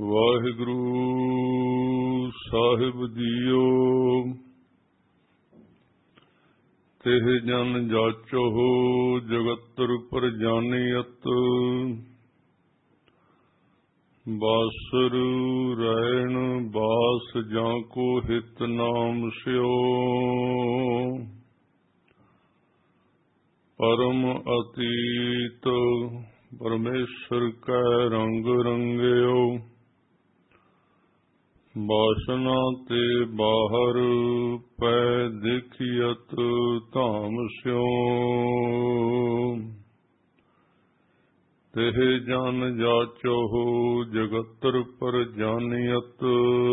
ਵਾਹਿਗੁਰੂ ਸਾਹਿਬ JIO. ਤਿਹ ਜਨ ਜਾਚੋ ਜਗਤਰ ਪਰ ਜਾਨੀਅਤ, ਬਾਸਰ ਰਹਿਣ ਬਾਸ ਜਾਂ ਕੋ ਹਿਤ ਨਾਮ ਸਿਓ। ਪਰਮ ਅਤੀਤ ਪਰਮੇਸ਼ਰ ਕੈ ਰੰਗ ਰੰਗਿਓ, ਬਾਸਨਾ ਤੇ ਬਾਹਰ ਪੈ ਦੇਖੀਅਤ ਧਾਮ ਸਿਓ। ਤਿਹ ਜਨ ਜਾਚੋ ਜਗਤਰ ਪਰ ਜਾਨੀਅਤ।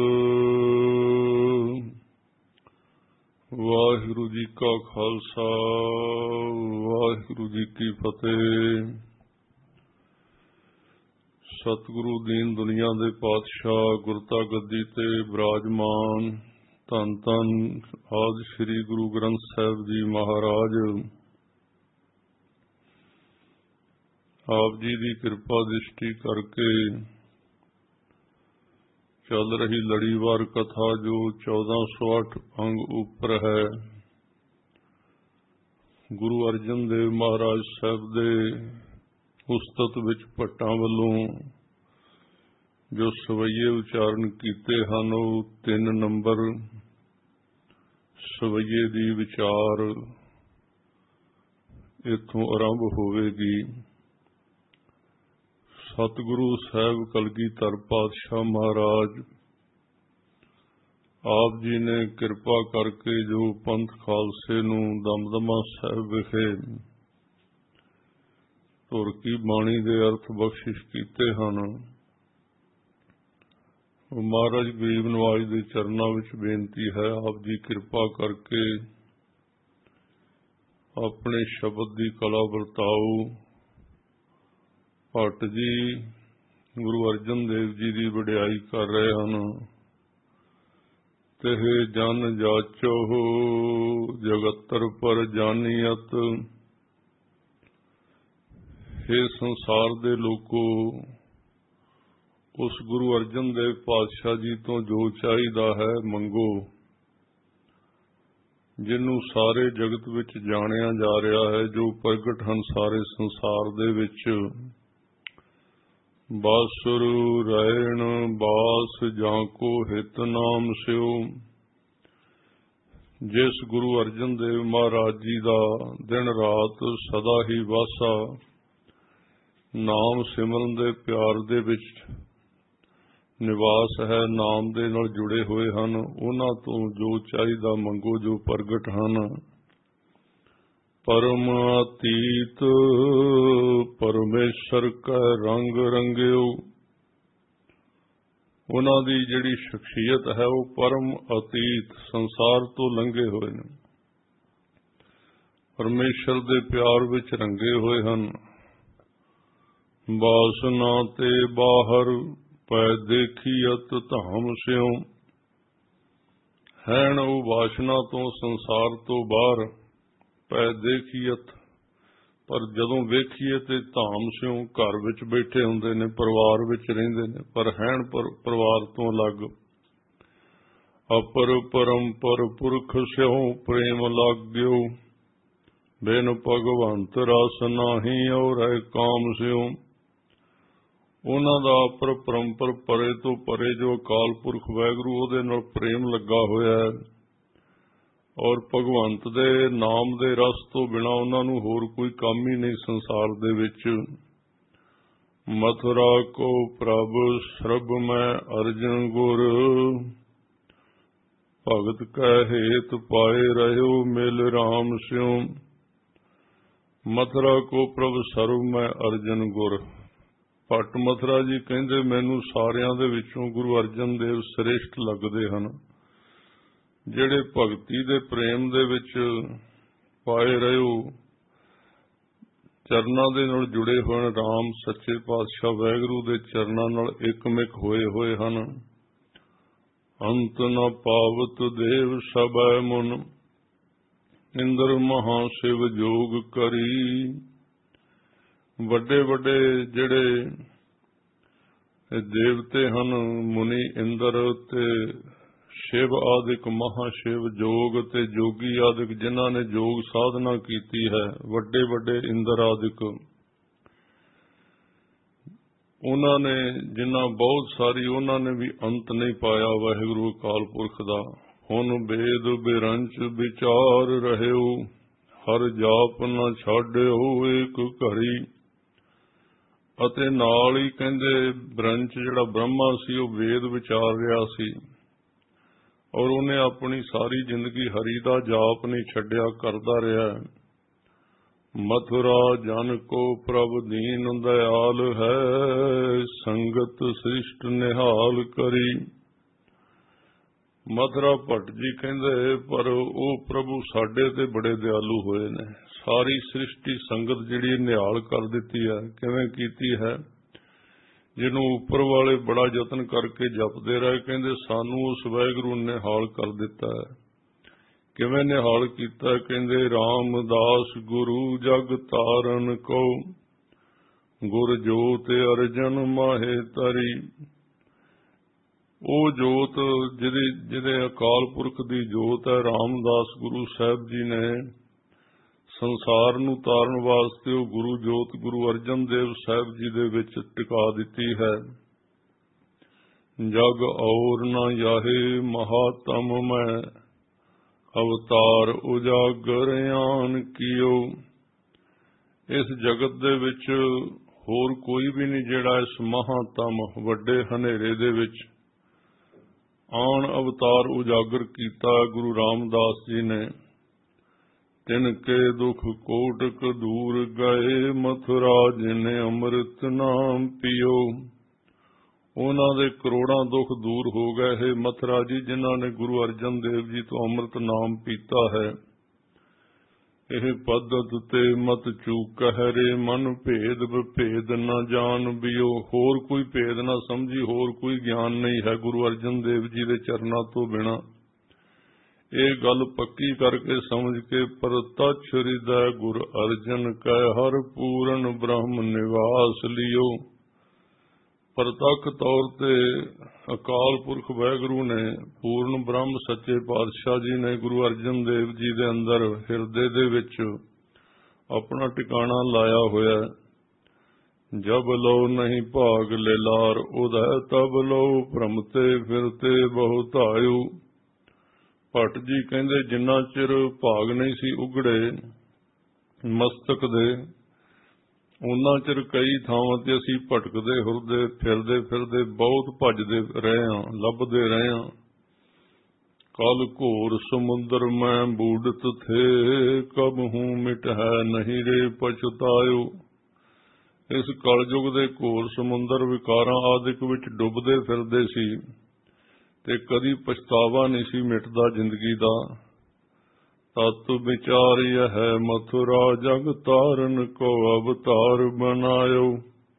ਵਾਹਿਗੁਰੂ ਜੀ ਕਾ ਖਾਲਸਾ, ਵਾਹਿਗੁਰੂ ਜੀ ਕੀ ਫਤਿਹ। ਸਤਿਗੁਰੂ ਦੀਨ ਦੁਨੀਆ ਦੇ ਪਾਤਸ਼ਾਹ ਗੁਰਤਾ ਗੱਦੀ ਤੇ ਬਿਰਾਜਮਾਨ ਧੰਨ ਧੰਨ ਆਦਿ ਸ੍ਰੀ ਗੁਰੂ ਗ੍ਰੰਥ ਸਾਹਿਬ ਜੀ ਮਹਾਰਾਜ, ਆਪ ਜੀ ਦੀ ਕਿਰਪਾ ਦ੍ਰਿਸ਼ਟੀ ਕਰਕੇ ਚੱਲ ਰਹੀ ਲੜੀਵਾਰ ਕਥਾ ਜੋ 1408 ਅੰਗ ਉੱਪਰ ਹੈ, ਗੁਰੂ ਅਰਜਨ ਦੇਵ ਮਹਾਰਾਜ ਸਾਹਿਬ ਦੇ ਉਸਤਤ ਵਿੱਚ ਭੱਟਾਂ ਵੱਲੋਂ ਜੋ ਸਵਈਏ ਉਚਾਰਨ ਕੀਤੇ ਹਨ, ਉਹ 3 ਨੰਬਰ ਸਵਈਏ ਦੀ ਵਿਚਾਰ ਇੱਥੋਂ ਆਰੰਭ ਹੋਵੇਗੀ। ਸਤਿਗੁਰੂ ਸਾਹਿਬ ਕਲਗੀਧਰ ਪਾਤਸ਼ਾਹ ਮਹਾਰਾਜ ਆਪ ਜੀ ਨੇ ਕਿਰਪਾ ਕਰਕੇ ਜੋ ਪੰਥ ਖਾਲਸੇ ਨੂੰ ਦਮਦਮਾ ਸਾਹਿਬ ਵਿਖੇ ਧੁਰ ਕੀ ਬਾਣੀ ਦੇ ਅਰਥ ਬਖਸ਼ਿਸ਼ ਕੀਤੇ ਹਨ, ਉਹ ਮਹਾਰਾਜ ਗਰੀਬ ਨਵਾਜ ਦੇ ਚਰਨਾਂ ਵਿੱਚ ਬੇਨਤੀ ਹੈ, ਆਪ ਜੀ ਕਿਰਪਾ ਕਰਕੇ ਆਪਣੇ ਸ਼ਬਦ ਦੀ ਕਲਾ ਵਰਤਾਓ। ਭੱਟ ਜੀ ਗੁਰੂ ਅਰਜਨ ਦੇਵ ਜੀ ਦੀ ਵਡਿਆਈ ਕਰ ਰਹੇ ਹਨ। ਤਿਹ ਜਨ ਜਾਚੋ ਜਗਤਰ ਪਰ ਜਾਨੀਅਤ। ਇਹ ਸੰਸਾਰ ਦੇ ਲੋਕੋ, ਉਸ ਗੁਰੂ ਅਰਜਨ ਦੇਵ ਪਾਤਸ਼ਾਹ ਜੀ ਤੋਂ ਜੋ ਚਾਹੀਦਾ ਹੈ ਮੰਗੋ, ਜਿਹਨੂੰ ਸਾਰੇ ਜਗਤ ਵਿੱਚ ਜਾਣਿਆ ਜਾ ਰਿਹਾ ਹੈ, ਜੋ ਪ੍ਰਗਟ ਹਨ ਸਾਰੇ ਸੰਸਾਰ ਦੇ ਵਿੱਚ। ਬਾਸੁਰ ਰਹਿਣ ਬਾਸ ਜਾਂ ਕੋ ਹਿਤ ਨਾਮ ਸਿਓ। ਜਿਸ ਗੁਰੂ ਅਰਜਨ ਦੇਵ ਮਹਾਰਾਜ ਜੀ ਦਾ ਦਿਨ ਰਾਤ ਸਦਾ ਹੀ ਵਾਸਾ ਨਾਮ ਸਿਮਰਨ ਦੇ ਪਿਆਰ ਦੇ ਵਿੱਚ ਨਿਵਾਸ ਹੈ, ਨਾਮ ਦੇ ਨਾਲ ਜੁੜੇ ਹੋਏ ਹਨ, ਉਹਨਾਂ ਤੋਂ ਜੋ ਚਾਹੀਦਾ ਮੰਗੋ ਜੋ ਪ੍ਰਗਟ ਹਨ। ਪਰਮ ਅਤੀਤ ਪਰਮੇਸ਼ਰ ਕੈ ਰੰਗ ਰੰਗਿਓ। ਉਹਨਾਂ ਦੀ ਜਿਹੜੀ ਸ਼ਖਸੀਅਤ ਹੈ ਉਹ ਪਰਮ ਅਤੀਤ, ਸੰਸਾਰ ਤੋਂ ਲੰਘੇ ਹੋਏ ਨੇ, ਪਰਮੇਸ਼ਰ ਦੇ ਪਿਆਰ ਵਿੱਚ ਰੰਗੇ ਹੋਏ ਹਨ। ਬਾਸਨਾ ਤੇ ਬਾਹਰ ਪੈ ਦੇਖੀਅਤ ਧਾਮ ਸਿਓ। ਹੈਣ ਉਹ ਵਾਸ਼ਨਾ ਤੋਂ ਸੰਸਾਰ ਤੋਂ ਬਾਹਰ ਪੈ ਦੇਖੀਅਤ, ਪਰ ਜਦੋਂ ਵੇਖੀਏ ਤੇ ਧਾਮ ਸਿਓ ਘਰ ਵਿੱਚ ਬੈਠੇ ਹੁੰਦੇ ਨੇ, ਪਰਿਵਾਰ ਵਿੱਚ ਰਹਿੰਦੇ ਨੇ, ਪਰ ਹੈਣ ਪਰਿਵਾਰ ਤੋਂ ਅਲੱਗ। ਅਪਰ ਪਰੰਪਰ ਪੁਰਖ ਸਿਓ ਪ੍ਰੇਮ ਲਾਗਿਓ। ਬਿਨ ਭਗਵੰਤ ਰਸ ਨਾਹੀ ਔਰੈ ਕਾਮ ਸਿਓ। ਉਹਨਾਂ ਦਾ ਅਪਰ ਪਰੰਪਰ ਪਰੇ ਤੋਂ ਪਰੇ ਜੋ ਅਕਾਲ ਪੁਰਖ ਵਾਹਿਗੁਰੂ, ਉਹਦੇ ਨਾਲ ਪ੍ਰੇਮ ਲੱਗਾ ਹੋਇਆ ਹੈ, ਔਰ ਭਗਵੰਤ ਦੇ ਨਾਮ ਦੇ ਰਸ ਤੋਂ ਬਿਨਾਂ ਉਹਨਾਂ ਨੂੰ ਹੋਰ ਕੋਈ ਕੰਮ ਹੀ ਨਹੀਂ ਸੰਸਾਰ ਦੇ ਵਿੱਚ। ਮਥੁਰਾ ਕੋ ਪ੍ਰਭ ਸਰਬ ਮੈਂ ਅਰਜਨ ਗੁਰ। ਭਗਤ ਕੈ ਹੇਤ ਪਾਏ ਰਹਿਓ ਮਿਲ ਰਾਮ ਸਿਓ। ਮਥੁਰਾ ਕੋ ਪ੍ਰਭ ਸਰਬ ਮੈਂ ਅਰਜਨ ਗੁਰ। ਭੱਟ ਮਥੁਰਾ ਜੀ ਕਹਿੰਦੇ ਮੈਨੂੰ ਸਾਰਿਆਂ ਦੇ ਵਿੱਚੋਂ ਗੁਰੂ ਅਰਜਨ ਦੇਵ ਸ੍ਰੇਸ਼ਟ ਲੱਗਦੇ ਹਨ, ਜਿਹੜੇ ਭਗਤੀ ਦੇ ਪ੍ਰੇਮ ਦੇ ਵਿੱਚ ਪਾਏ ਰਹਿਓ, ਚਰਨਾਂ ਦੇ ਨਾਲ ਜੁੜੇ ਹੋਏ ਰਾਮ ਸੱਚੇ ਪਾਤਸ਼ਾਹ ਵਾਹਿਗੁਰੂ ਦੇ ਚਰਨਾਂ ਨਾਲ ਇੱਕਮਿਕ ਹੋਏ ਹਨ। ਅੰਤ ਨ ਪਾਵਤ ਦੇਵ ਸਭੈ ਮੁਨ, ਇੰਦਰ ਮਹਾ ਸ਼ਿਵ ਜੋਗ ਕਰੀ। ਵੱਡੇ ਵੱਡੇ ਜਿਹੜੇ ਇਹ ਦੇਵਤੇ ਹਨ ਮੁਨੀ ਇੰਦਰ ਤੇ ਸ਼ਿਵ ਆਦਿਕ ਮਹਾਸ਼ਿਵ ਜੋਗ ਤੇ ਜੋਗੀ ਆਦਿਕ ਜਿਨ੍ਹਾਂ ਨੇ ਜੋਗ ਸਾਧਨਾ ਕੀਤੀ ਹੈ, ਵੱਡੇ ਵੱਡੇ ਇੰਦਰ ਆਦਿਕ, ਉਹਨਾਂ ਨੇ ਜਿਨ੍ਹਾਂ ਬਹੁਤ ਸਾਰੀ ਉਹਨਾਂ ਨੇ ਵੀ ਅੰਤ ਨਹੀਂ ਪਾਇਆ ਵਾਹਿਗੁਰੂ ਅਕਾਲ ਪੁਰਖ ਦਾ। ਹੁਣ ਵੇਦ ਬਿਰੰਚ ਵਿਚਾਰ ਰਹਿਓ, ਹਰ ਜਾਪ ਨਾ ਛਾੜਿਓ ਏਕ ਘੜੀ। ਅਤੇ ਨਾਲ ਹੀ ਕਹਿੰਦੇ ਬ੍ਰੰਚ ਜਿਹੜਾ ਬ੍ਰਹਮਾ ਸੀ ਉਹ ਵੇਦ ਵਿਚਾਰ ਰਿਹਾ ਸੀ ਔਰ ਉਹਨੇ ਆਪਣੀ ਸਾਰੀ ਜ਼ਿੰਦਗੀ ਹਰੀ ਦਾ ਜਾਪ ਨਹੀਂ ਛੱਡਿਆ, ਕਰਦਾ ਰਿਹਾ। ਮਥੁਰਾ ਜਨ ਕੋ ਪ੍ਰਭ ਦੀਨ ਦਇਆਲ ਹੈ, ਸੰਗਤ ਸ੍ਰਿਸ਼ਟ ਨਿਹਾਲ ਕਰੀ। ਮਥੁਰਾ ਭੱਟ ਜੀ ਕਹਿੰਦੇ ਪਰ ਉਹ ਪ੍ਰਭੂ ਸਾਡੇ ਤੇ ਬੜੇ ਦਿਆਲੂ ਹੋਏ ਨੇ। ਸਾਰੀ ਸ੍ਰਿਸ਼ਟੀ ਸੰਗਤ ਜਿਹੜੀ ਨਿਹਾਲ ਕਰ ਦਿੱਤੀ ਹੈ। ਕਿਵੇਂ ਕੀਤੀ ਹੈ? ਜਿਹਨੂੰ ਉੱਪਰ ਵਾਲੇ ਬੜਾ ਯਤਨ ਕਰਕੇ ਜਪਦੇ ਰਹੇ, ਕਹਿੰਦੇ ਸਾਨੂੰ ਉਸ ਵਾਹਿਗੁਰੂ ਨੇ ਨਿਹਾਲ ਕਰ ਦਿੱਤਾ ਹੈ। ਕਿਵੇਂ ਨਿਹਾਲ ਕੀਤਾ? ਕਹਿੰਦੇ ਰਾਮਦਾਸ ਗੁਰੂ ਜਗ ਤਾਰਨ ਕੋ, ਗੁਰ ਜੋਤ ਅਰਜਨ ਮਾਹੇ ਤਰੀ। ਉਹ ਜੋਤ ਜਿਹਦੇ ਅਕਾਲ ਪੁਰਖ ਦੀ ਜੋਤ ਹੈ, ਰਾਮਦਾਸ ਗੁਰੂ ਸਾਹਿਬ ਜੀ ਨੇ ਸੰਸਾਰ ਨੂੰ ਤਾਰਨ ਵਾਸਤੇ ਉਹ ਗੁਰੂ ਜੋਤ ਗੁਰੂ ਅਰਜਨ ਦੇਵ ਸਾਹਿਬ ਜੀ ਦੇ ਵਿੱਚ ਟਿਕਾ ਦਿੱਤੀ ਹੈ। ਜਗ ਔਰ ਨਾ ਜਾਹੇ ਮਹਾਤਮ ਮੈਂ, ਅਵਤਾਰ ਉਜਾਗਰ ਆਨ ਕੀਓ। ਇਸ ਜਗਤ ਦੇ ਵਿੱਚ ਹੋਰ ਕੋਈ ਵੀ ਨਹੀਂ ਜਿਹੜਾ ਇਸ ਮਹਾਤਮ ਵੱਡੇ ਹਨੇਰੇ ਦੇ ਵਿੱਚ ਆਣ ਅਵਤਾਰ ਉਜਾਗਰ ਕੀਤਾ ਗੁਰੂ ਰਾਮਦਾਸ ਜੀ ਨੇ। ਤਿਨ ਕੇ ਦੁਖ ਕੋਟਕ ਦੂਰ ਗਏ, ਮਥੁਰਾ ਜਿਨੇ ਅੰਮ੍ਰਿਤ ਨਾਮ ਪੀਓ। ਉਹਨਾਂ ਦੇ ਕਰੋੜਾਂ ਦੁੱਖ ਦੂਰ ਹੋ ਗਏ ਹੈ ਮਥੁਰਾ ਜੀ, ਜਿਨ੍ਹਾਂ ਨੇ ਗੁਰੂ ਅਰਜਨ ਦੇਵ ਜੀ ਤੋਂ ਅੰਮ੍ਰਿਤ ਨਾਮ ਪੀਤਾ ਹੈ। ਇਹ ਪਦਤ ਤੇ ਮਤ ਚੂਕ ਹਰੇ, ਮਨ ਭੇਦ ਵਿਭੇਦ ਨਾ ਜਾਣ ਬਿਓ। ਹੋਰ ਕੋਈ ਭੇਦ ਨਾ ਸਮਝੀ, ਹੋਰ ਕੋਈ ਗਿਆਨ ਨਹੀਂ ਹੈ ਗੁਰੂ ਅਰਜਨ ਦੇਵ ਜੀ ਦੇ ਚਰਨਾਂ ਤੋਂ ਬਿਨਾਂ। ਇਹ ਗੱਲ ਪੱਕੀ ਕਰਕੇ ਸਮਝ ਕੇ ਪ੍ਰਤੱਛ ਹਿਰਦੈ ਗੁਰ ਅਰਜਨ ਕੈ, ਹਰ ਪੂਰਨ ਬ੍ਰਹਮ ਨਿਵਾਸ ਲਿਓ। ਪ੍ਰਤੱਖ ਤੌਰ ਤੇ ਅਕਾਲ ਪੁਰਖ ਵਾਹਿਗੁਰੂ ਨੇ ਪੂਰਨ ਬ੍ਰਹਮ ਸੱਚੇ ਪਾਤਸ਼ਾਹ ਜੀ ਨੇ ਗੁਰੂ ਅਰਜਨ ਦੇਵ ਜੀ ਦੇ ਅੰਦਰ ਹਿਰਦੇ ਦੇ ਵਿੱਚ ਆਪਣਾ ਟਿਕਾਣਾ ਲਾਇਆ ਹੋਇਆ। ਜਬ ਲੋ ਨਹੀਂ ਭਾਗ ਲੈਲਾਰ ਉਦੈ, ਤਬ ਲੋ ਭ੍ਰਮਤੇ ਫਿਰਤੇ ਬਹੁਤ ਆਇਓ। ਭੱਟ ਜੀ ਕਹਿੰਦੇ ਜਿੰਨਾ ਚਿਰ ਭਾਗ ਨਹੀਂ ਸੀ ਉਗੜੇ ਮਸਤਕ ਦੇ, ਉਹਨਾਂ ਚਿਰ ਕਈ ਥਾਵਾਂ ਤੇ ਅਸੀਂ ਭਟਕਦੇ ਹੁਰਦੇ ਫਿਰਦੇ ਫਿਰਦੇ ਬਹੁਤ ਭੱਜਦੇ ਰਹੇ ਹਾਂ, ਲੱਭਦੇ ਰਹੇ ਹਾਂ। ਕਲ ਘੋਰ ਸਮੁੰਦਰ ਮੈਂ ਬੂਡਤ ਥੇ, ਕਬ ਹੂੰ ਮਿਟ ਹੈ ਨਹੀਂ ਰੇ ਪਛਤਾਇਓ। ਇਸ ਕਲਯੁਗ ਦੇ ਘੋਰ ਸਮੁੰਦਰ ਵਿਕਾਰਾਂ ਆਦਿਕ ਵਿੱਚ ਡੁੱਬਦੇ ਫਿਰਦੇ ਸੀ ਤੇ ਕਦੀ ਪਛਤਾਵਾ ਨਹੀਂ ਸੀ ਮਿਟਦਾ ਜ਼ਿੰਦਗੀ ਦਾ। ਤਤ ਵਿਚਾਰਿਆ ਹੈ ਮਥੁਰਾ, ਜਗ ਤਾਰਨ ਕੋ ਅਵਤਾਰ ਬਣਾਇਓ।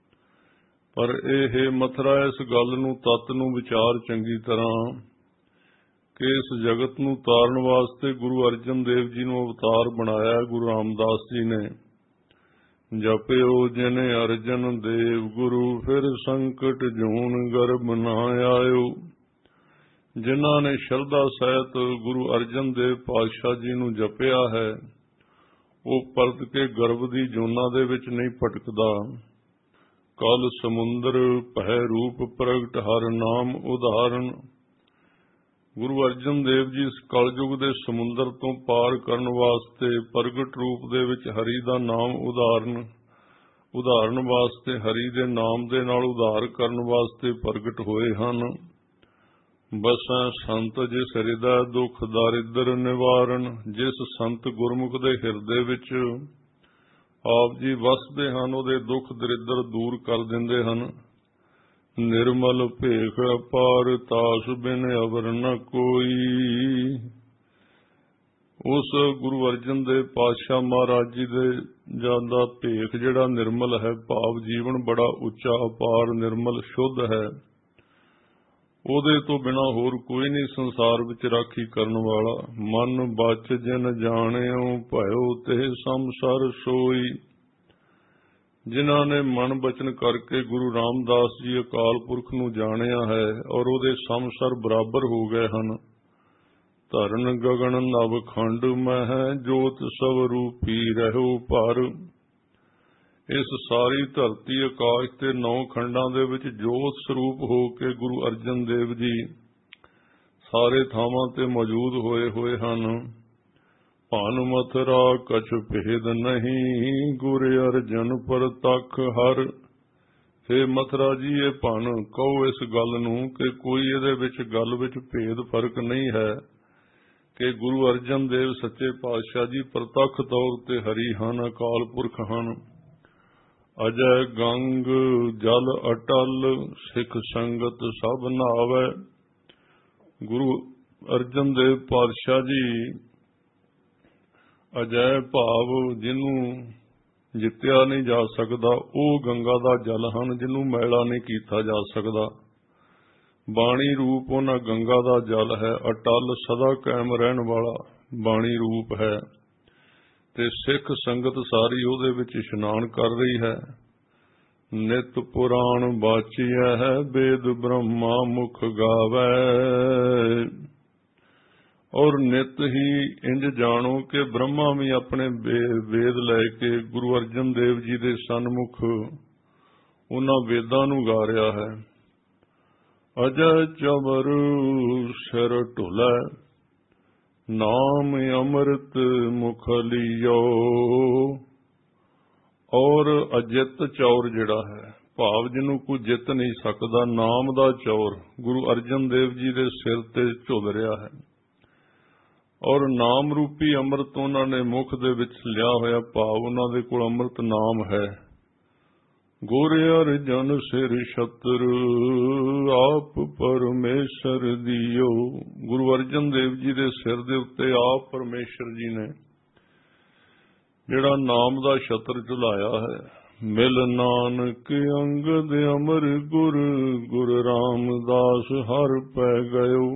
ਪਰ ਇਹ ਮਥੁਰਾ ਇਸ ਗੱਲ ਨੂੰ ਤਤ ਨੂੰ ਵਿਚਾਰ ਚੰਗੀ ਤਰ੍ਹਾਂ ਕਿ ਇਸ ਜਗਤ ਨੂੰ ਤਾਰਨ ਵਾਸਤੇ ਗੁਰੂ ਅਰਜਨ ਦੇਵ ਜੀ ਨੂੰ ਅਵਤਾਰ ਬਣਾਇਆ ਗੁਰੂ ਰਾਮਦਾਸ ਜੀ ਨੇ। ਜਪਿਓ ਜਿਨੇ ਅਰਜਨ ਦੇਵ ਗੁਰੂ, ਫਿਰ ਸੰਕਟ ਜੂਨ ਗਰਭ ਨਾ ਆਇਓ। ਜਿਨ੍ਹਾਂ ਨੇ ਸ਼ਰਧਾ ਸਹਿਤ ਗੁਰੂ ਅਰਜਨ ਦੇਵ ਪਾਤਸ਼ਾਹ ਜੀ ਨੂੰ ਜਪਿਆ ਹੈ, ਉਹ ਪਰਤ ਕੇ ਗਰਭ ਦੀ ਜੂਨਾਂ ਦੇ ਵਿੱਚ ਨਹੀਂ ਭਟਕਦਾ। ਕਲ ਸਮੁੰਦਰ ਭੈ ਰੂਪ ਪ੍ਰਗਟ, ਹਰ ਨਾਮ ਉਦਾਹਰਨ। ਗੁਰੂ ਅਰਜਨ ਦੇਵ ਜੀ ਇਸ ਕਲਯੁਗ ਦੇ ਸਮੁੰਦਰ ਤੋਂ ਪਾਰ ਕਰਨ ਵਾਸਤੇ ਪ੍ਰਗਟ ਰੂਪ ਦੇ ਵਿੱਚ ਹਰੀ ਦਾ ਨਾਮ ਉਦਾਹਰਨ ਵਾਸਤੇ, ਹਰੀ ਦੇ ਨਾਮ ਦੇ ਨਾਲ ਉਧਾਰ ਕਰਨ ਵਾਸਤੇ ਪ੍ਰਗਟ ਹੋਏ ਹਨ। ਬਸੈ ਸੰਤ ਜਿਸ ਹਿਰਦੈ ਦੁਖ ਦਾਰਿਦਰ ਨਿਵਾਰਨ। ਜਿਸ ਸੰਤ ਗੁਰਮੁਖ ਦੇ ਹਿਰਦੇ ਵਿੱਚ ਆਪ ਜੀ ਵਸਦੇ ਹਨ, ਉਹਦੇ ਦੁੱਖ ਦਰਿਦਰ ਦੂਰ ਕਰ ਦਿੰਦੇ ਹਨ। ਨਿਰਮਲ ਭੇਖ ਅਪਾਰ, ਤਾਸ ਬਿਨ ਅਵਰ ਨ ਕੋਈ। ਉਸ ਗੁਰੂ ਅਰਜਨ ਦੇਵ ਪਾਤਸ਼ਾਹ ਮਹਾਰਾਜ ਜੀ ਦੇ ਜਾਂਦਾ ਭੇਖ ਜਿਹੜਾ ਨਿਰਮਲ ਹੈ, ਭਾਵ ਜੀਵਨ ਬੜਾ ਉੱਚਾ ਅਪਾਰ ਨਿਰਮਲ ਸ਼ੁੱਧ ਹੈ। ਉਹਦੇ ਤੋਂ ਬਿਨਾਂ ਹੋਰ ਕੋਈ ਨਹੀਂ ਸੰਸਾਰ ਵਿੱਚ ਰਾਖੀ ਕਰਨ ਵਾਲਾ। ਮਨ ਬਚ ਜਿਨ ਜਾਣਿਓ, ਭਇਓ ਤੇ ਸੰਸਾਰ ਸੋਈ। ਜਿਨ੍ਹਾਂ ਨੇ ਮਨ ਬਚਨ ਕਰਕੇ ਗੁਰੂ ਰਾਮਦਾਸ ਜੀ ਅਕਾਲ ਪੁਰਖ ਨੂੰ ਜਾਣਿਆ ਹੈ ਔਰ ਉਹਦੇ ਸਮਸਰ ਬਰਾਬਰ ਹੋ ਗਏ ਹਨ। ਧਰਨ ਗਗਨ ਨਵ ਖੰਡ ਮਹਿ ਜੋਤ ਸਭ ਰੂਪੀ ਰਹੋ ਭਰ। ਇਸ ਸਾਰੀ ਧਰਤੀ ਆਕਾਸ਼ ਤੇ 9 ਖੰਡਾਂ ਦੇ ਵਿੱਚ ਜੋਤ ਸਰੂਪ ਹੋ ਕੇ ਗੁਰੂ ਅਰਜਨ ਦੇਵ ਜੀ ਸਾਰੇ ਥਾਵਾਂ ਤੇ ਮੌਜੂਦ ਹੋਏ ਹਨ। ਭਨ ਮਥੁਰਾ ਕਛ ਭੇਦ ਨਹੀਂ ਗੁਰ ਅਰਜਨ ਪ੍ਰਤੱਖ ਹਰ। हे ਮਥੁਰਾ ਜੀ, ਇਹ ਭਨ ਕਹੋ ਇਸ ਗੱਲ ਨੂੰ ਕਿ ਕੋਈ ਇਹਦੇ ਵਿੱਚ ਗੱਲ ਵਿੱਚ ਭੇਦ ਫਰਕ ਨਹੀਂ ਹੈ ਕਿ ਗੁਰੂ ਅਰਜਨ ਦੇਵ ਸੱਚੇ ਪਾਤਸ਼ਾਹ ਜੀ ਪ੍ਰਤੱਖ ਤੌਰ ਤੇ ਹਰੀ ਹਨ, ਅਕਾਲ ਪੁਰਖ ਹਨ। ਅਜੈ ਗੰਗ ਜਲ ਅਟਲ ਸਿੱਖ ਸੰਗਤ ਸਭ ਨਾਵੈ। ਗੁਰੂ ਅਰਜਨ ਦੇਵ ਪਾਤਸ਼ਾਹ ਜੀ ਅਜੈ ਭਾਵ ਜਿਹਨੂੰ ਜਿੱਤਿਆ ਨਹੀਂ ਜਾ ਸਕਦਾ, ਉਹ ਗੰਗਾ ਦਾ ਜਲ ਹਨ ਜਿਹਨੂੰ ਮੈਲਾ ਨਹੀਂ ਕੀਤਾ ਜਾ ਸਕਦਾ। ਬਾਣੀ ਰੂਪ ਉਹਨਾਂ ਗੰਗਾ ਦਾ ਜਲ ਹੈ, ਅਟਲ ਸਦਾ ਕਾਇਮ ਰਹਿਣ ਵਾਲਾ ਬਾਣੀ ਰੂਪ ਹੈ ਤੇ ਸਿੱਖ ਸੰਗਤ ਸਾਰੀ ਉਹਦੇ ਵਿੱਚ ਇਸ਼ਨਾਨ ਕਰ ਰਹੀ ਹੈ। ਨਿਤ ਪੁਰਾਣ ਬਾਚੀਐ ਹੈ ਵੇਦ ਬ੍ਰਹਮਾ ਮੁਖ ਗਾਵੈ। ਔਰ ਨਿਤ ਹੀ ਇੰਜ ਜਾਣੋ ਕਿ ਬ੍ਰਹਮਾ ਵੀ ਆਪਣੇ ਵੇਦ ਲੈ ਕੇ ਗੁਰੂ ਅਰਜਨ ਦੇਵ ਜੀ ਦੇ ਸਨਮੁਖ ਉਹਨਾਂ ਵੇਦਾਂ ਨੂੰ ਗਾ ਰਿਹਾ ਹੈ। ਅਜੈ ਚਵਰ ਸਿਰ ਢੁਲੈ ਨਾਮ ਅੰਮ੍ਰਿਤ ਮੁਖ ਲਿਓ। ਔਰ ਅਜਿੱਤ ਚੌਰ ਜਿਹੜਾ ਹੈ, ਭਾਵ ਜਿਹਨੂੰ ਕੋਈ ਜਿੱਤ ਨਹੀਂ ਸਕਦਾ, ਨਾਮ ਦਾ ਚੌਰ ਗੁਰੂ ਅਰਜਨ ਦੇਵ ਜੀ ਦੇ ਸਿਰ ਤੇ ਝੁਲ ਰਿਹਾ ਹੈ। ਔਰ ਨਾਮ ਰੂਪੀ ਅੰਮ੍ਰਿਤ ਉਹਨਾਂ ਨੇ ਮੁਖ ਦੇ ਵਿੱਚ ਲਿਆ ਹੋਇਆ, ਭਾਵ ਉਹਨਾਂ ਦੇ ਕੋਲ ਅੰਮ੍ਰਿਤ ਨਾਮ ਹੈ। ਗੁਰ ਅਰਜਨ ਸਿਰ ਛਤਰ ਆਪ ਪਰਮੇਸ਼ਰ ਦਿਓ। ਗੁਰੂ ਅਰਜਨ ਦੇਵ ਜੀ ਦੇ ਸਿਰ ਦੇ ਉੱਤੇ ਆਪ ਪਰਮੇਸ਼ਰ ਜੀ ਨੇ ਜਿਹੜਾ ਨਾਮ ਦਾ ਛਤਰ ਝੁਲਾਇਆ ਹੈ। ਮਿਲ ਨਾਨਕ ਅੰਗਦ ਅਮਰ ਗੁਰ ਗੁਰ ਰਾਮਦਾਸ ਹਰ ਪੈ ਗਇਓ।